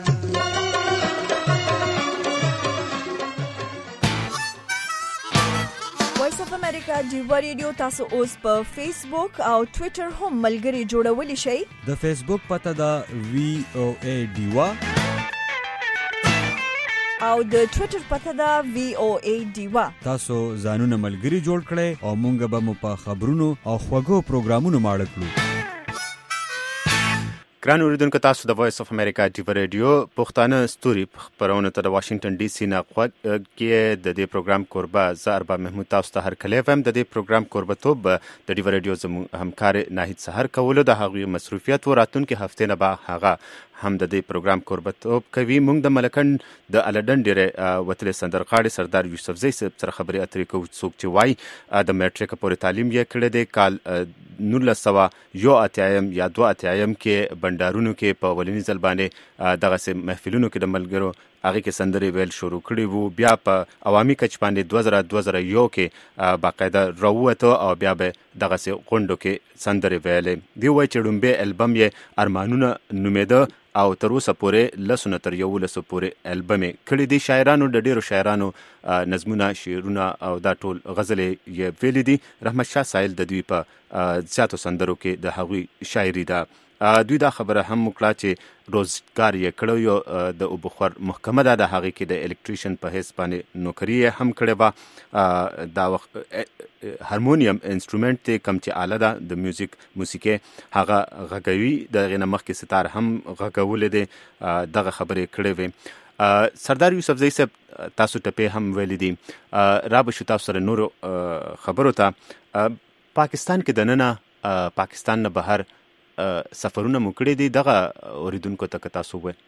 وایس اف امریکا ډیوا ریډیو تاسو اوس په فیسبوک او ټوئیټر هم ملګري جوړولی شئ د فیسبوک پته دا VOA ډیوا او د ټوئیټر پته دا VOA ډیوا تاسو ځانونه ملګري جوړ کړئ او مونږ به مو په خبرونو او خوږو پروګرامونو ماړه کړو ګران اوریدونکو تاسو د وایس اف امریکا ډیوا ریډیو پښتانه ستوري خبرونه ته د واشنگټن ډي سي نه کې د دې پروګرام کوربه زه ارباب محمود تاسو ته هر کله ویم د دې پروګرام کوربتوب د ډیوا ریډیو زموږ همکار ناهید سحر کولو د هغوی مصروفیت وراتونکو هفته نه به هغه هم د دې پروګرام کوربتوب کوي مونږ د ملکن د الډن ډیره وتل سندرغاړي سردار یوسفزئی سره خبري اترې کوو څوک چې وای د میټریک پورې تعلیم یې کړی دی کال 1981 یا 82 کې بندارونو کې په ولینی ځل باندې دغه محفلونو کې د ملګرو هغه کې سندري ویل شروع کړي وو بیا په عوامي کچ باندې 2001 کې باقاعده راووته او بیا به دغه غونډو کې سندري ویلې دی وای چې ډومبه البم یې ارمانونه نومېده او تر اوسه پورې لسونه تر 11 پورې البم کړي دي شاعرانو د ډیرو شاعرانو نظمونه شعرونه او دا ټول غزلې یې ویلې دي رحمت شاه سایل د دوی په زیاتو سندرو کې د هغوی شاعري ده دوی دا خبره هم وکړه چې روزګار یې کړو یو د اوبخور محکمه ده د هغې کې د الکتریشن په حیث باندې نوکري یې هم کړې وه. دا وخت هارمونیم انسټرومنټ دی کوم چې آله ده د موسیقي هغه غږوي، د هغې نه مخکې ستار هم غږولی دی، دغه خبرې کړې وې. سردار یوسفزۍ صاحب تاسو ټپې هم ویلي دي، را به شو تاسو سره نورو خبرو ته. پاکستان کې دننه پاکستان نه بهر سفرونه مو کړي دي، دغه اوریدونکو ته که تاسو ووایئ.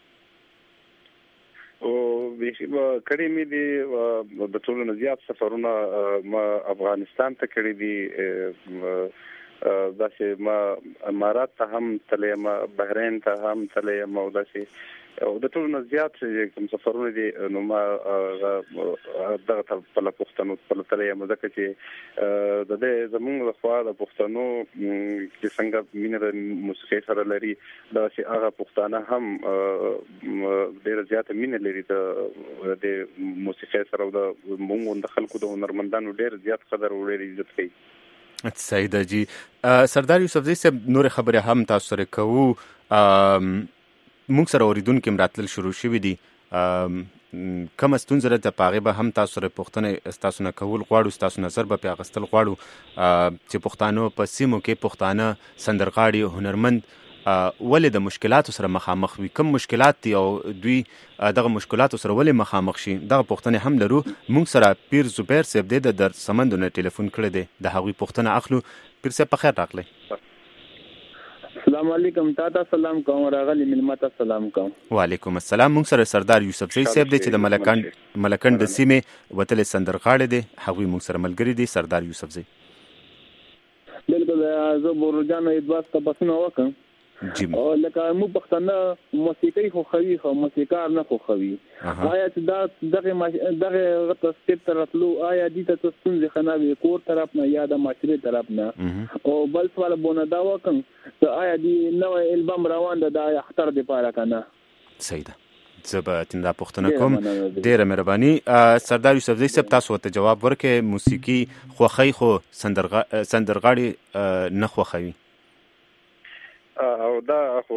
کړي مې دي د ټولو نه زیات سفرونه ما افغانستان ته کړي دي، داسې ما امارات ته هم تللی یم، بحرین ته هم تللی یم، او داسې د ټولو نه زیات کوم سفرونه دي نو ما دغه ته خپله پښتنو خپله تللی یم، ځکه چې د دې زموږ لخوا د پښتنو چې څنګه مینه د موسیقۍ سره لري، داسې هغه پښتانه هم ډېره زیاته مینه لري د موسیقۍ سره، او د موږ د خلکو د هنرمندانو ډېر زیات قدر او ډېر عزت کوي. صحیح ده جی. سردار یوسفزۍ صاحب نورې خبرې هم تاسو سره کوو. موږ سره اوریدونکي هم راتلل شروع شوي دي، کومه ستونزه ده په هغې به هم تاسو سره پوښتنې ستاسو نه کول غواړو، ستاسو نظر به پرې اخیستل غواړو چې پښتانه په سیمو کې پښتانه سندرغاړي هنرمند ولې د مشکلاتو سره مخامخ وي، کوم مشکلات دي او دوی دغه مشکلاتو سره ولې مخامخ شي، دغه پوښتنې هم لرو. موږ سره پیر زبیر صاحب دی د درسمندو نه ټلیفون کړی دی، د هغوی پوښتنه اخلو. پیر صاحب په خیر راغلی. السلام علیکم. تاته سلام کوم، راغلی ملما ته سلام کوم. وعلیکم السلام. موږ سره سردار یوسفزۍ صاحب دی چې د ملکنډ د سیمې وتلی سندرغاړی دی، هغوی موږ سره ملګري دي. سردار یوسفزۍ بالکل، زه بورجانو ادواس ته بسنه وکړم لکه مو پښتانه موسیقي خوښوي خو موسیقار نه خوښوي. آیا چې دغه سټیپ ته راتلو آیا دې ته ستونزې ښه نه وي کور طرف نه یا د معاشرې طرف نه؟ او بل سوال بونه دا وکړم چې آیا دې نوی البم روان ده د اختر دپاره که نه؟ صحیح ده، زه به دا پوښتنه کوم. ډېره مهرباني. سردار یوسفزۍ صاحب تاسو ورته جواب ورکړئ، موسیقي خوښوي خو سندرغاړي نه خوښوي. او دا خو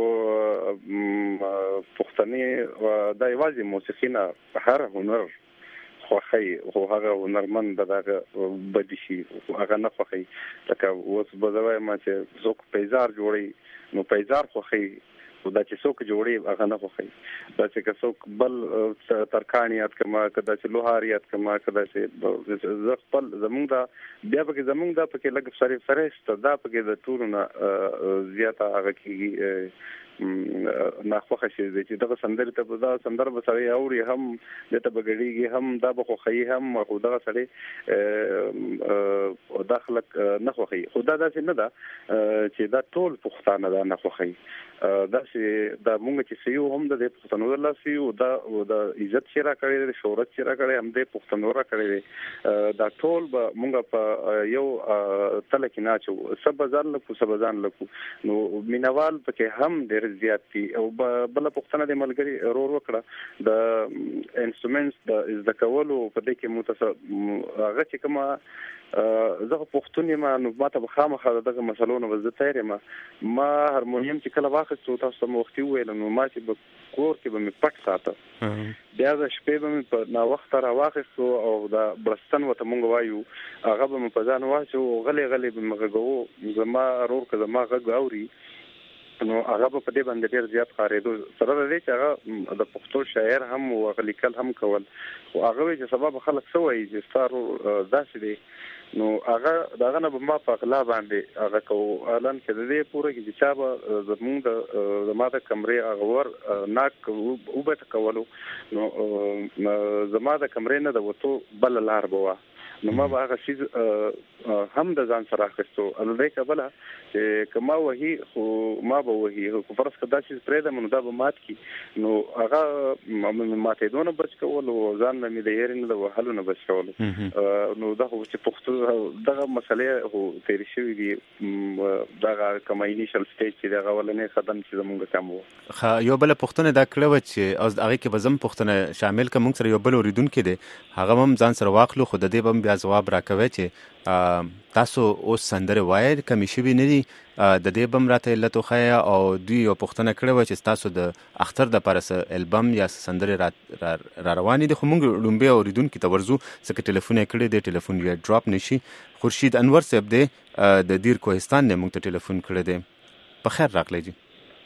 پښتني دا یوازې موسیقي نه هر هنر خوښوي، خو هغه هنرمند دغه بدي شي هغه نه خوښوي. لکه اوس به زه وایم چې څوک پیزار جوړوي نو پیزار خوښوي، خو دا چې څوک جوړوي هغه نه خوښوي. دا چې که څوک بل ترکاڼ یاد کړم، که دا چې لوهار یاد کړم، که دا چې زه خپل زمونږ دا بیا پکې زمونږ دا پکې لږ سرې فرست دا پکې د ټولو نه زیاته هغه کېږي ناخوښه شي چې دغه سندرې ته دا سندره به سړی اوري هم دې ته به ګډېږي هم دا به خوښوي هم، خو دغه سړی دا خلک نه خوښوي. خو دا داسې نه ده چې دا ټول پښتانه دا نه خوښوي، داسې دا مونږ چې سیو هم د پښتنو د لاسه یو دا د عزت چې را کړی دی، شهرت چې را کړی هم د پښتنو را کړی دی، دا ټول به مونږ په یو تله کې ناچو، سبه ځان لکو سبه ځان لکو. نو مینوال پکې هم ډېر زیات دي. او بله پوښتنه د ملګري رور وکړه د انسټرومنټس د زده کولو په دې کې هغه چې کومه زه پښتون یم نو ماته به خامخا دغه مسلو نه زه تیار یم. ما هارمونیم چې کله واخیستو تاسو ته مو وختي وویل نو ما چې به کور کې به مې پټ ساته، بیا د شپې به مې په ناوخته راواخیستو او د برستن ورته مونږ وایو هغه به مې په ځان واچو، غلی غلی به مې غږوو، زما ورور که زما غږ اوري نو هغه به په دې باندې ډېر زیات ښکارېدو. سره د دې چې هغه د پښتو شاعر هم و، هغه لیکل هم کول، خو هغه وایي چې سبا به خلک څه وایي چې ستا ورور داسې دی. نو هغه د هغه نه به ما په غلا باندې هغه کوو. الان کې د دې پوره کې چې چا به زمونږ زما د کمرې هغه ور ناک اوبه ته کولو نو زما د کمرې نه د وتو بله لار به وه، نو ما به هغه شیز هم د ځان سره اخیستو. الودی که بله چې که ما وهي خو ما به وهي، خو فرض که دا شیز پرېږدم نو دا به مات کي، نو هغه ماتېدو نه بچ کول او ځان نه مې د هېرې نه د وهلو نه بچ کولو. نو دا خو چې پښتو دغه مسلې خو تېرې شوي دي، دغه کومه انیشل سټیج چې دغه اولنی قدم چې زمونږ کم و. یو بله پوښتنه دا کړې وه چې هغې کې به زه هم پوښتنه شامل کړم. موږ سره یو بل اورېدونکی دی، هغه هم ځان سره واخلو، خو د دې به هم بیا ځواب راکوي چې تاسو اوس سندره وایي کمی شوي نه دي د دې بم راته علت وښیه او دوی یو پوښتنه کړې وه چې ستاسو د اختر دپاره څه البم یا سندرې را روانې دي، خو موږ لومبۍ اورېدونکي ته ورځو ځکه ټلیفون یې کړی دی، ټلیفون یې ډراپ نه شي. خورشید انور صاحب دی د دیر کوهستان نه موږ ته ټلیفون کړی دی. په خیر راغلی جي.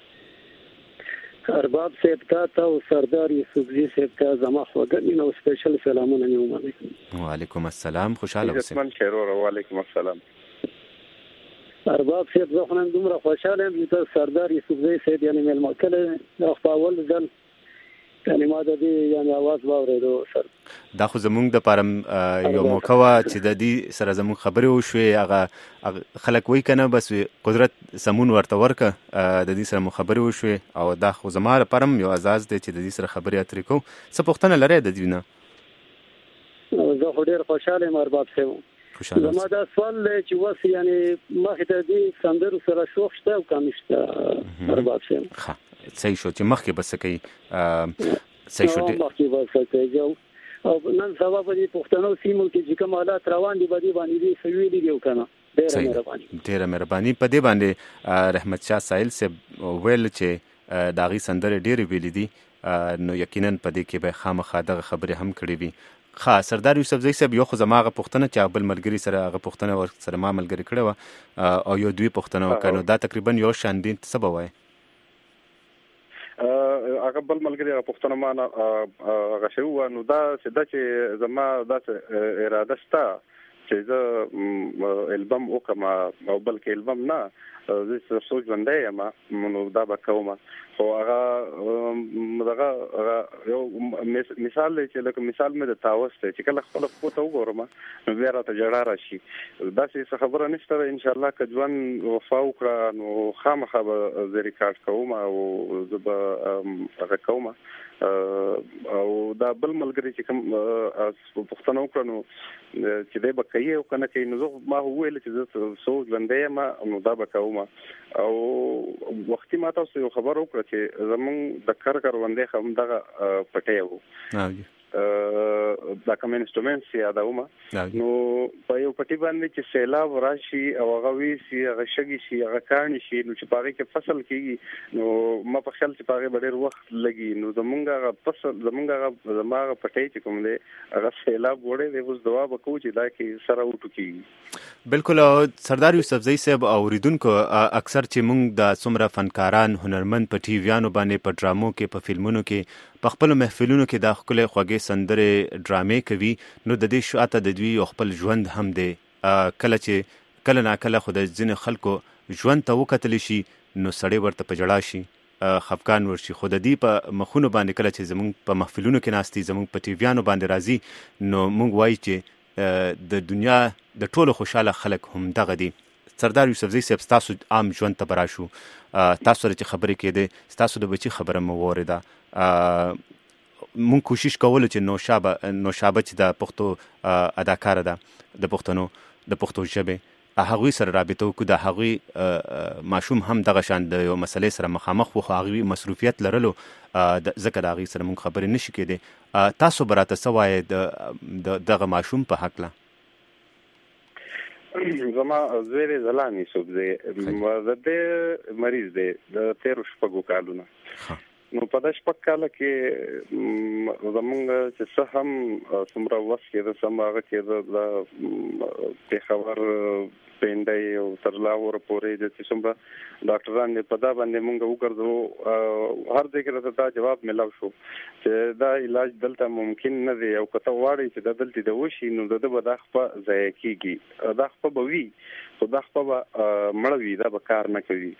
ارباب صاحب ته او سردار یوسفزي صاحب ته زما خواږه او سپیشل سلامونه مې ومنئ. وعلیکم السلام، خوشحاله اوسئ. عزتمن شهرور، وعلیکم السلام. ارباب صاحب زه خو نن دومره خوشحاله یم چې سردار یوسفزي صاحب یعنې میلمه کړی دا په اول ځل یعنې ما د دې یعنې اواز واورېدو سر. دا خو زمونږ دپاره یو موقع وه چې د دې سره زمونږ خبرې وشوې. هغه خلک وایي که نه بس قدرت سمون ورته ورکه، د دې سره مو خبرې وشوې او دا خو زما لپاره هم یو اعزاز دی چې د دې سره خبرې اترې کوو. څه پوښتنه لرئ د دوی نه؟ زه خو ډېر خوشحاله یم ارباب صاحب. زما دا سوال دی چې اوس یعنې مخکې ته دې سندرو سره شوق شته او کم شته ارباب صاحب؟ ښه صحیح شو چې مخکې به څه کوي. صحیح شو مخکې به څه کوي او نن سبا په دې پښتنو سیمو کې چې کوم حالات روان دي په دې باندې دې څه ویلي دي او که نه؟ ډېره مهرباني. په دې باندې رحمت شاه سایل صاحب ویل چې د هغې سندرې ډېرې ویلي دي، نو یقینا په دې کې به خامخا دغه خبرې هم کړې وي. سردار یوسفزي صاحب یو خو زما هغه پوښتنه چې بل ملګري سره هغه پوښتنه ورسره ما ملګري کړې وه او یو دوی پوښتنه وکړه، نو دا تقریبا یو شان دي. څه به وایې؟ هغه بل ملګري هغه پوښتنه ما نه هغه شوي وه، نو دا چې زما داسې اراده شته چې زه البم وکړم او بلکې البم نه زه څو ژوندی یم نو دا به کوم. خو هغه یو مثال دی چې لکه مثال مې د تاوس دی چې کله خپله پښو ته وګورم نو بیا راته ژړا راشي. داسې څه خبره نشته ده. انشاءالله که ژوند وفا وکړه نو خامخا به زه ریکارډ کوم او زه به هغه کوم. او دا بل ملګري چې کوم پوښتنه وکړه نو چې دی به کوي او که نه کوي، نو زه ما وویل چې زه څو ژوندی یم نو دا به کوم. او وختي ما تاسو یو خبر وکړه چې زمونږ د کروندې همدغه پټی و دا کوم انسټرومنټس یادوم، نو په یو پټي باندې چې سیلاب راشي او هغه ویسي هغه شګي شي هغه کاڼي شي نو چې په هغې کې فصل کېږي نو ما په خیال چې په هغې به ډېر وخت لګي. نو زمونږ هغه فصل زما هغه پټی چې کوم دی هغه سیلاب وړی دی. اوس دعا به کوو چې دا کې سره وټوکېږي. بالکل. سردار یوسفزي صاحب اوریدونکو اکثر چې موږ د څومره فنکاران هنرمند په ټي ویانو باندې په ډرامو کې په فلمونو کې په خپل محفلونو کې د ښکلې خوږې سندرې ډرامې کوي، نو د دې شاته د دوی یو خپل ژوند هم دی. کله چې کله ناکله خو د ځینې خلکو ژوند ته وکتلی شي نو سړی ورته په ژړا شي، خفګان ورشي. خو د دې په مخونو باندې کله چې زموږ په محفلونو کې ناستي زموږ په ټي ویانو باندې راځي نو موږ وایي چې د دنیا د ټولو خوشحاله خلک هم دغه دي. سردار یوسفزي صاحب ستاسو عام ژوند ته به راشو، تاسو سره چې خبرې کېدې ستاسو د بچي خبره مو واورېده. مونږ کوشش کولو چې نوشابه چې د پښتو اداکاره ده د پښتنو د پښتو ژبې هغوی سره رابطه وکړو. د هغوی ماشوم هم دغه شان د یو مسلې سره مخامخ و، خو هغوی مصروفیت لرلو ځکه د هغوی سره مونږ خبرې نشي کېدی. تاسو به راته څه وایې د دغه ماشوم په هکله؟ زما زوی دی زلان یوسفزي، د دې مریض دی د 13 شپږو کالونه. نو په دا شپږ کاله کې زمونږ چې څه هم څومره وس کېده سم هغه کېده د پېښور پینډۍ او تر لاهور پورې چې څومره ډاکټران دې په دا باندې مونږ وګرځو هر ځای کې راته دا جواب ملاو شو چې دا علاج دلته ممکن نه دی او که ته غواړې چې دا دلته د وشي نو د ده به دا خپه ضایع کېږي، دا خپه به وي خو دا خپه به مړه وي، دا به کار نه کوي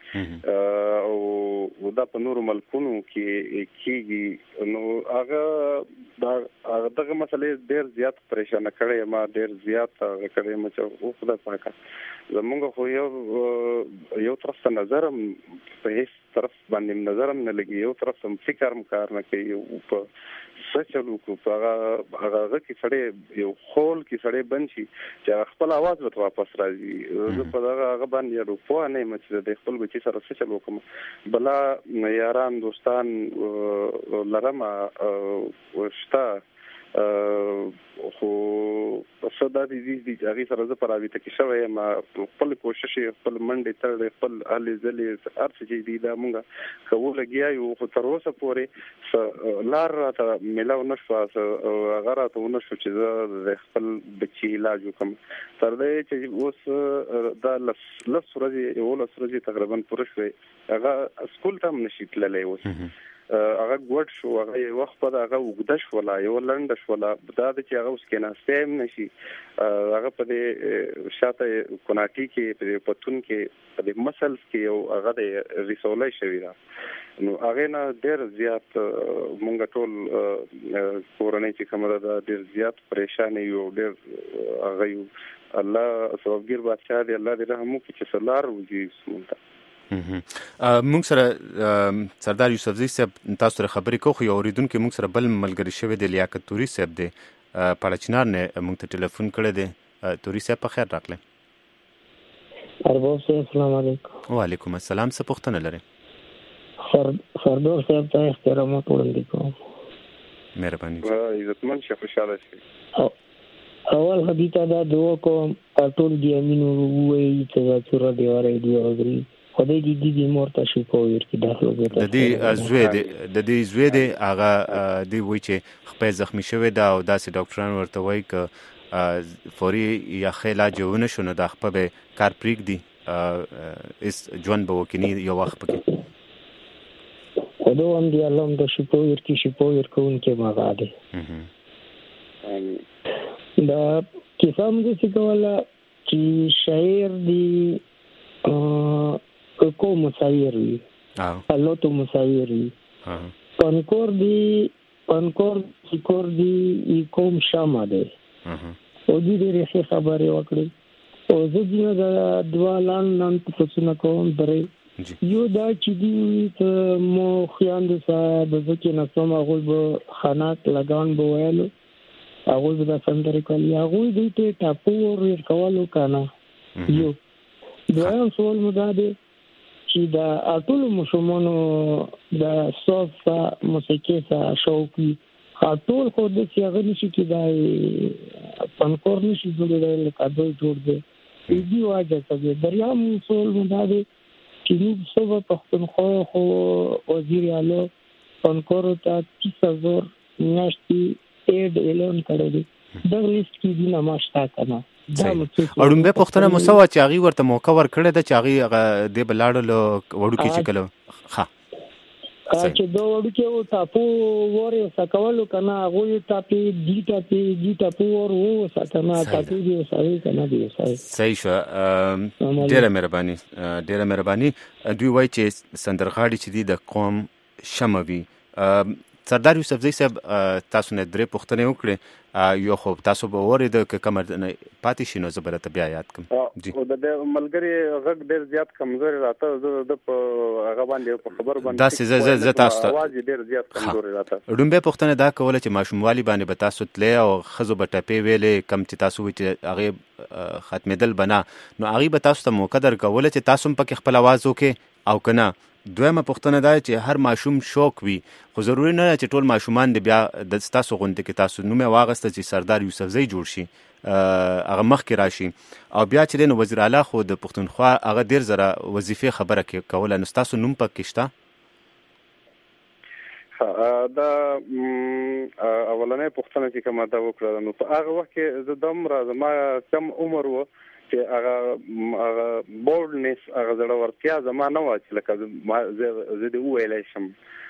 او دا په نورو ملکونو کې کېږي. نو هغه دغه مسلې ډېر زیات پریشانه کړی یم، ډېر زیات هغه کړی یم چې خدای پاکه زمونږ خو یو طرف ته نظر هم په هیڅ طرف باندې نظر هم نه لګي، یو طرف ته فکر هم کار نه کوي. په څه چلو کو په هغه کې سړی یو خول کې سړی بند شي چې خپل اواز ورته واپس راځي. زه په هغه باندې یې پوه نه یم چې د خپل بچي سره څه چلو کوم. بله یاران دوستان لرم شته خو صدا دي هغه سره زه پر اویته کې شوی ما خپل کوشش خپل منډه تر خپل اهل ځلې ارڅ چې دی دا مونږه کوو لګیا یو خو تر اوسه پورې لار ته ملاو نشو هغه راته ونشو چې زه خپل بچی علاج وکم تر دې چې اوس دا لس ورځې تقریبا پوره شوی هغه سکول ته نشي تللی اوس هغه ګوډ شو هغه وخت په هغه وګد شو ولا یو لند شو ولا دا چې هغه اوس کې ناستم نشي هغه په دې شاته کوناټي کې په پتون کې په مسلز کې یو هغه د ریسولای شوی دا نو هغه نه ډېر زیات مونږ ټول کورنۍ چې کومه دا ډېر زیات پریشان یو ډېر هغه یو الله سوګیر بادشاہ دی الله دې رحم وکړي چې سلار وږي مونږ مونږ سره سردار یوسفزی صاحب تاسو سره خبرې کوو یو اوریدونکو مونږ سره بل ملګری شوی دی لیاقت توري صاحب دی پړچنار نه مونږ ته ټلیفون کړی دی توري صاحب په خیر راغلی ارباب صاحب السلام علیکم وعلیکم السلام څه پوښتنه لرئ سردار صاحب ته احترامات وړاندې کوم مهرباني عزتمن شه خوشاله شي اول حدیثه دا دعا کوم ټول دی امینو وایي چې څوره دی وره دی اوري خدای دې دې مورته شي کویر کې داخله د دې زوی دی هغه دی وایي چې خپل زخمی شوی دا او داسې ډاکټران ورته وایي ک فوري یا علاج ونه شونه د خپل کار پریږدي اس ژوند به وکینی یو وخت پکې خدای هم دې الله د شپویر کوون کې ماغاده دا کیسه موږ څه کوله چې شاعر دی کو مساویر وي الله تو مساویر وي پنکور دی کوم شامه ده او دې ریخي خبره وکړي او زه دې دوا لان نن څه کوم درې یو دا چې دی مو خیاند صاحب ځکه نه سم هغه به خنات لگان به ویلو هغه به سندري کوي هغه دې ته ټاپو ور کولو کنه یو دویم سوال مداده چې دا ټول مسلمانانو د صوفه موسیقي سره شوقي ټول خو د سیاغه نشي کېدای پنکور نشي جوړېدل کډو جوړ دی دې واجه ته دریام سوال مداده چې نو صوبه پښتونخوا خو وزیر اعلی پنکور ته 30000 میاشتې اډ اعلان کړی دی د لیست کې دی نماشتا کنه اړم به پښتنه مسوا چې هغه ورته موقع ورکړه د چې هغه د بلاړو وړو کې چې کلو ها چې دا وړو کې او تاسو وره سکولو کنه هغه تاسو دی تاسو ورو ساتنه تاسو دی ساري کنه دی صحیح شو ډیره مهرباني دوی وایي چې سندرغاړي چې دی د قوم شموي سردار یوسفزی صاحب تاسو نه درې پوښتنې وکړې یو خو تاسو به اورید ک کمر پاتې شینو زبرته بیا یاد کوم جی او د ملګری غږ ډیر زیات کمزوري راته د هغه باندې په خبر باندې دا ز تاسو आवाज ډیر زیات کمزوري راته ډومبه پوښتنه دا کوله چې ماشوموالي باندې به تاسو تلې او خزو به ټپې ویلې کم چې تاسو وي چې هغه ختمېدل بنا نو هغه به تاسو ته موقع درکوله چې تاسو په خپل आवाज وکې او کنه دویمه پوښتنه دا چې هر ماشوم شوق وي خو ضروري نه چې ټول ماشومان د بیا د تاسو غونډه کې تاسو نومه واغسته چې سردار یوسفزی جوړ شي هغه مخ کې راشي او بیا چې نو وزیر اعلی خو د پښتونخوا هغه ډیر زره وظیفه خبره کوله نو تاسو نوم پکې شته دا اولنې پوښتنه چې کومه دا وکړه نو په هغه وخت کې زه دومره زما کم عمر و چې هغه بورډنس هغه زړورتیا زمانه و چې لکه زه دې ویلای شم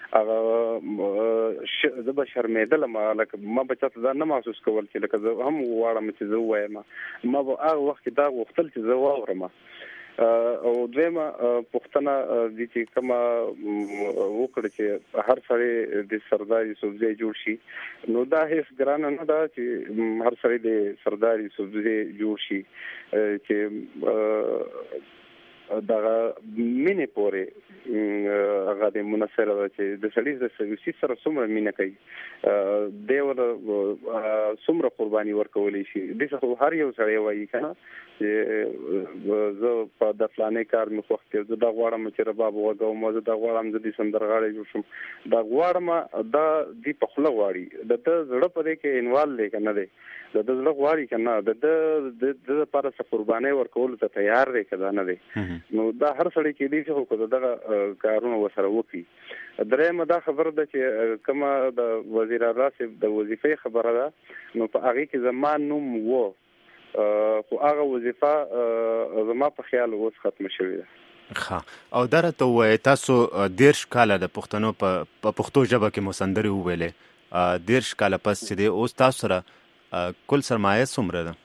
هغه زه به شرمېدل ما بچته دا نه محسوس کول چې لکه زه هم واړم چې زه وایم ما به هغه وخت دا غوښتل چې زه واورم او دویمه پښتنه د چې کومه وکړه چې هر سړی د سردار یوسفزی جوړ شي نو دا هیڅ ګران نه ده چې هر سړی د سردار یوسفزی جوړ شي چې دغه مینې پورې هغه د منصره ده چې د سړي د سرویسي سره څومره مینه کوي دی ول څومره قرباني ورکولی شي دغه هر یو سړی وایي کنه چې زه په د فلانې کار مې خوښ کړ زه دا غواړم چې رباب وغږوم زه دا غواړم چې سندرغاړی جوړ شم دا غواړم دا دی په خله غواړي د زړه په دې کې انوال دی کنه دی د زړه غواړي کنه د لپاره څه قرباني ورکول ته تیار دی کدا نه دی نو دا هر سړی کې دی چې خو دغه کارونه وسره وکړي درېمه دا خبره ده چې کومه د وزیر اعظم د وظیفې خبره ده نو په هغه کې زمان نوم وو خو هغه وظیفه زما په خیال اوس ختم شوې ده ښه او درته وای تاسو 10 کاله د پښتنو په پښتو ژبه کې مسندري وویلې 10 کاله پس چې د اوس تاسو سره کل سرمایه څومره ده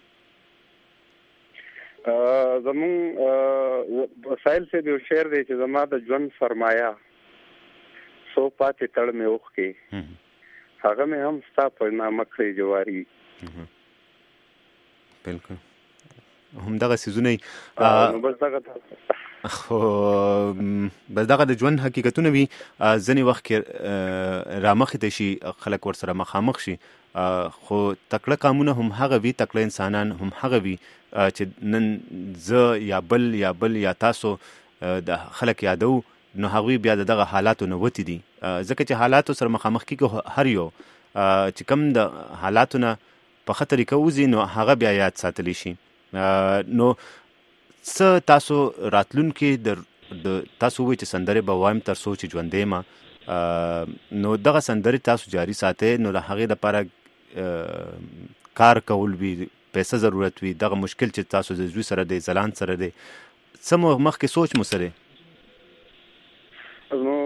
زمون وسایل سے یو شعر دی چې زما د ژوند سرمایه سو پاتې تړ مې اوخ کې هغه مې هم ستا په نامه کړی جواری بالکل هم دغه سيزونه بس دغه د ژوند حقیقتونه وي ځنې وخت کې رامخې ته شي خلک ورسره مخامخ شي خو تکړه قامونه هم هغه وي تکړه انسانان هم هغه وي چې نن زه یا تاسو د خلک یادو نو هغوی بیا دغه حالاتو نه وتی دي ځکه چې حالاتو سره مخامخ کېږي هر یو چې کم د حالاتو نه په خطر کې وزي نو هغه بیا یاد ساتلی شي نو څه تاسو راتلونکي د تاسو وایي چې سندره به وایم تر څو چې ژوندې ما نو دغه سندره تاسو جاری ساتئ نو له هغې دپاره کار کول وي پیسه ضرورت وي دغه مشکل چې تاسو د زوی سره دی ځلان سره دی څه مو مخکې سوچ مو سره نو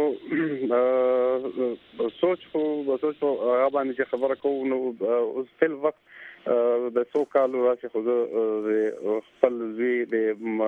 سوچ هغه باندې چې خبره کوو نو اوس فل وخت د څو کالو راځي خو د خپل زوی د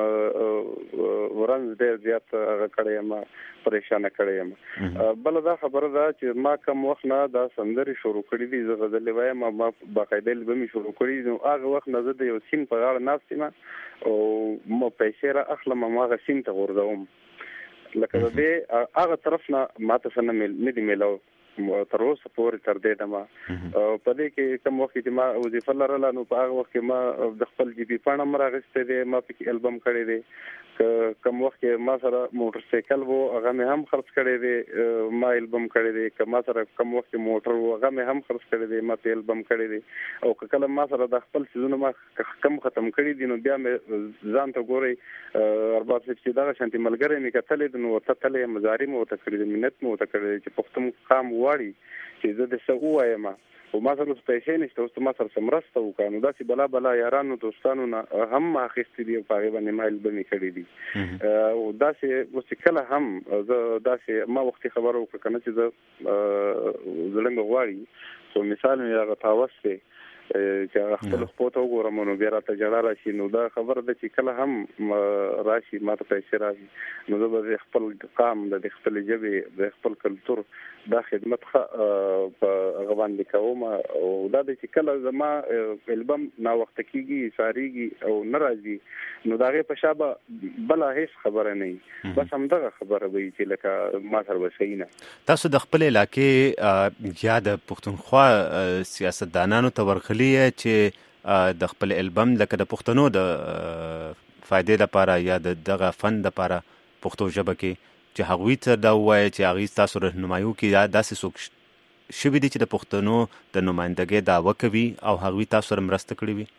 ورنځ ډېر زیات هغه کړی یم پریشانه کړی یم بل دا خبره ده چې ما کوم وخت نه دا سندري شروع کړې دي زه غزلې وایم ما باقاعده البم شروع کړی نو هغه وخت نه زه د یو سین په غاړه ناست یم او ما پیسې را اخلم ما هغه سین ته غورځوم لکه دې هغه طرف نه ماته څه نه دی میلاو تر اوسه پورې تر دې دمه په دې کې کوم وخت چې ما وظیفه لرله نو په هغه وخت کې ما د خپل جی بي پاڼه راغستې دي ما پکې البم کړی دی کوم وخت کې ما سره موټر سایکل وو هغه مې هم خرڅ کړی دی ما البم کړی دی که ما سره کوم وخت کې موټر وو هغه مې هم خرڅ کړی دی ما په البم کړی دی او که کله ما سره د خپل سيزونه ما کم ختم کړی دي نو بیا مې ځان ته ګوري ارباب چې دا شانتي ملګری مې کتلې نو ورته تلې مزاري مو ته کړی دی منت مو ته کړی چې پختم قام واړي چې زه د څه وایم او ما سره پیسې نشته اوس ما سره سمرسته وکړو دا چې بلا یارانو دوستانو نه هم اخیستې دي په هغه باندې مایل بمې کړې دي او دا چې اوس کله هم دا چې ما وختي خبرو وکړه کنه چې زه زلنګ غواړي سو مثال مې هغه تاوسته چې خپل خپل وګورم نو بیا راته جړا راشي نو دا خبره ده چې کله هم راشي ماته پیسې راشي نو زه به خپل قام د خپل ژبې د خپل کلتور دا خدمت په هغه باندې کوم او دا چې کله زما البم نا وخت کېږي ساریږي او ناراضي نو دا غي په شابه بل هیڅ خبره نه بس همدغه خبره وي چې لکه ما سره وسینه تاسو د خپل علاقې یا د پښتونخوا سیاستدانانو ته ورخلي چې د خپل البم لکه د پښتنو د فائدې لپاره یا دغه فن لپاره پښتو ژبه کې چې هغوی ته دا وایي چې هغوی تاسو رهنمایي وکړي یا داسې څوک شوي دي چې د پښتنو د نمایندګۍ دعوه کوي او هغوی تاسو سره مرسته کړې وي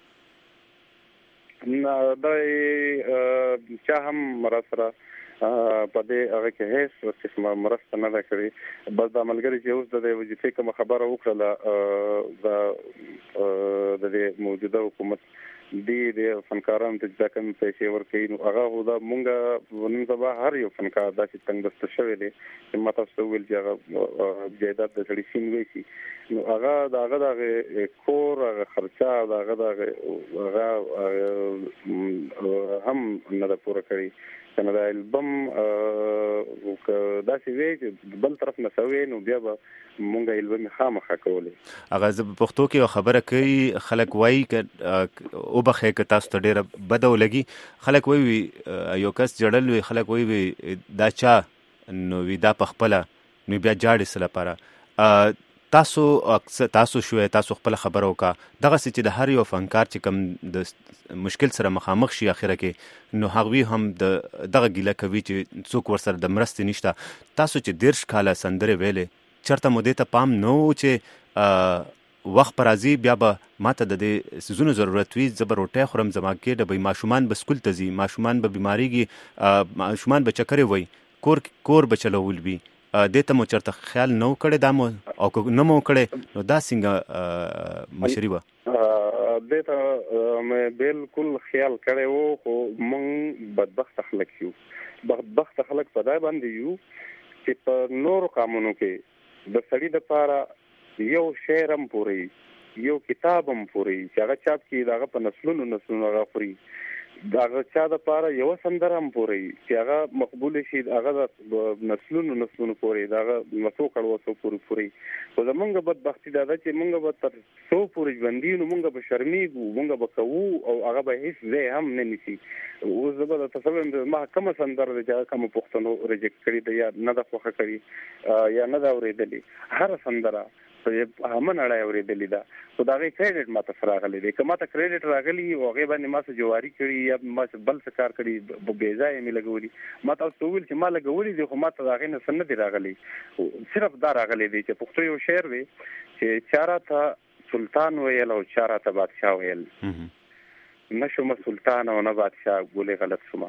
نه دا چا هم مرسته په دې هغه کې هیڅ مرسته نه ده کړې بس د ملګری چې اوس د وظیفې کوم خبره وکړه د موجوده حکومت د فنکارانو ته ځکه کوم پیسې ورکړي نو هغه دا مونږ نن سبا هر یو فنکار داسې څنګه دسته شوی دی چې ماته څه ویل چې هغه جایداد د سړي سین وي شي نو هغه د کور هغه خرچه هغه هم نه ده پوره کړی کنه دا البم دا سی وی بل طرف نه سوي نو بیا به مونږه البم خامخا کولې. هغه ز پښتو کې خبره کوي خلک وایي ک او بخې ک تاسو ته ډیره بده ولګي. خلک وایي یو کس جړل وي، خلک وایي دا چا نو وی دا پخپله نو بیا جاړي سره لپاره تاسو شوې تاسو خپل خبرو کا دغه چې د هر یو فنکار چې کم د مشکل سره مخامخ شي اخره کې نو هغوی هم دغه ګیله کوي چې څوک ورسره د مرستې نشته. تاسو چې 10 کاله سندرې ویلې چرته مو دې ته پام نو چې وخت پر راځي بیا به ماته د دې سيزونو ضرورت وي، زه به روټۍ خورم، زما کې د ماشومان به سکول ته ځي، ماشومان به بیماریږي، ماشومان به چکرې وي، کور به چلول وي. دې ته مو چرته خیال نو کړی دا مو او نه مو کړی نو دا څنګه مشري وه؟ دې ته مې بالکل خیال کړی و، خو موږ بدبخت خلک یو. بدبخت خلک په دا باندې یو چې په نورو قامونو کې د سړي دپاره یو شعر هم پورې یو کتاب هم پورې چې هغه چاپ کړي د هغه په نسلونو هغه خوري، د هغه چا دپاره یوه سندره هم پورې چې هغه مقبول شي هغه د نسلونو پورې د هغه څو کړوڅو پورې. خو زمونږ بدبختي دا ده چې مونږ به تر څو پورې ژوندي نو مونږ به شرمېږو، مونږ به کوو او هغه به هېڅ ځای هم نه نیسي. اوس زه به درته څه وایم ما کومه سندره ده چې هغه کومو پښتنو ریجکټ کړې ده یا نه ده خوښه کړې یا نه ده اورېدلې، هره سندره همه نړۍ اورېدلې ده، خو د هغې کریډټ ما ته څه راغلی دی. که ما ته کریډټ راغلی او هغې باندې ما څه جواري کړي یا ما څه بل څه کار کړي بې ځایه مې لګولي، ما تاسو ته وویل چې ما لګولي دي خو ما ته د هغې نه څه نه دي راغلی. صرف دا راغلی دی چې پښتو یو شعر دی چې چا راته سلطان ویل او چا راته بادشاه ویل، نه شومه سلطان او نه بادشاه، ګولې غلط شومه.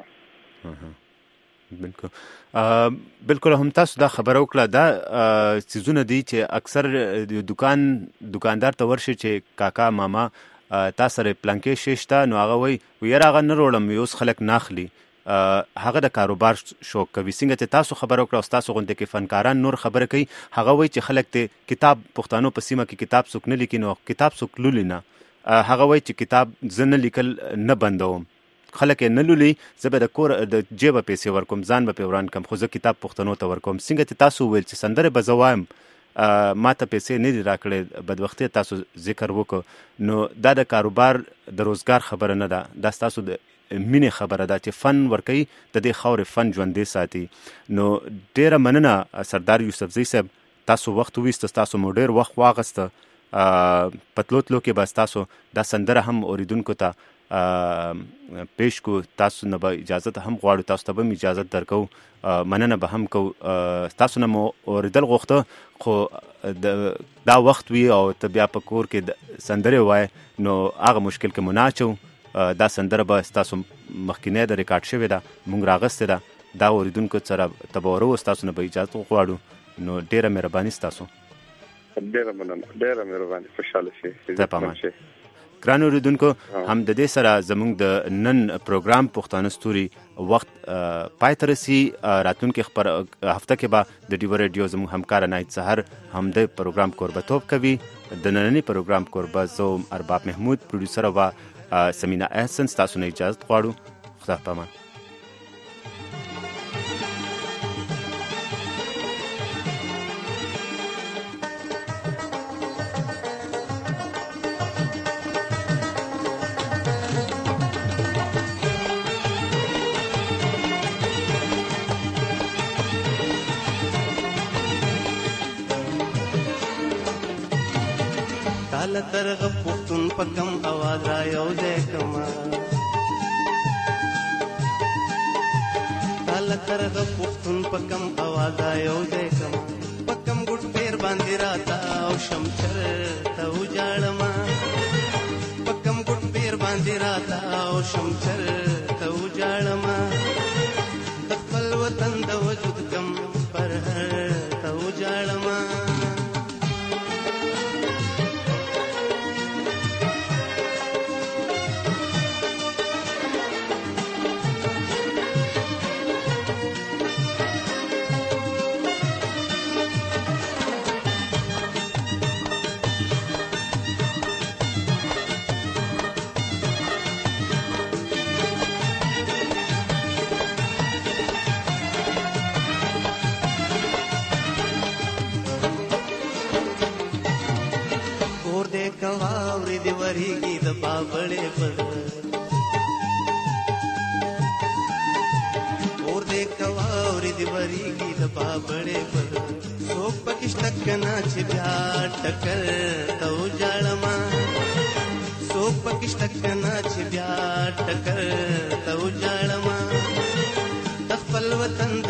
بالکل هم تاسو دا خبره وکړه. دا سيزونه دي چې اکثر دکاندار ته ورشي چې کاکا ماما تاسو سره پلانکې شته نو هغه وایي یاره هغه نه وروړم اوس خلک ناخلي، هغه د کاروبار شوق کوي. څنګه چې تاسو خبره وکړه او تاسو غونډه کې فنکاران نور خبره کوي، هغه وایي چې خلک ته کتاب پښتنو په سیمه کې کتاب څوک نه لیکي نو کتاب څوک لولي نه، هغه وایي چې کتاب زه نه لیکل نه بندوم، خلک یې نه لولي، زه به د کور د جیبه پیسې ورکوم، ځان به پې وران کم، خو زه کتاب پښتنو ته ورکوم. څنګه چې تاسو وویل چې سندرې به زه وایم ما ته پیسې نه دي راکړې، بدبختي تاسو ذکر وکړو، نو دا د کاروبار د روزګار خبره نه ده، دا ستاسو د مینې خبره ده چې فن ورکوي د دې خاورې فن ژوندی ساتي. نو ډیره مننه سردار یوسفزۍ صاحب، تاسو وخت وویسته، تاسو مو ډیر وخت واغسته، پتلو کې به تاسو دا سندره هم اوریدونکو ته پیش کو، تاسو نه به اجازه هم غواړو، تاسو ته به اجازه درکو، مننه به هم کو. تاسو نه مو اوریدل غوښته خو دا وخت وي او ته بیا په کور کې سندرې وای نو هغه مشکل کې مو نه اچو. دا سندره به تاسو مخکینی د ریکارډ شوې ده، مونږ راغستې ده، دا اوریدونکو سره ته به ورو، تاسو نه به اجازه غواړو. نو ډیره مهرباني ستاسو. ډیره مننه، ډیره مهرباني، خوشحاله شئ. ګران اوریدونکو، هم د دې سره زموږ د نن پروګرام پښتانه ستوري وخت پای ته رسي. راتلونکي هفته کې به د ډیو ریډیو زموږ همکار عنایت سحر هم د پروګرام کوربتوب کوي. د نننی پروګرام کوربه زه ارباب محمود، پروډوسر او سمینا احسن، تاسو نه اجازه غواړو. خدا پامان. ترغ پختون پکم आवाज را یو ځای کما، ترغ پختون پکم आवाज را یو ځای کما، پکم ګټ پیر باندې راتا او شمچر ته وجاړما، پکم ګټ پیر باندې راتا او شمچر ته وجاړما، د خپل وطن د وجود کم پر ته وجاړما. पर और देखवा और दिवरी की दबा बड़े पर सोक पकिष्टकना छिब्या टकर तो जालमा सोक पकिष्टकना छिब्या टकर तो जालमा तफल वतन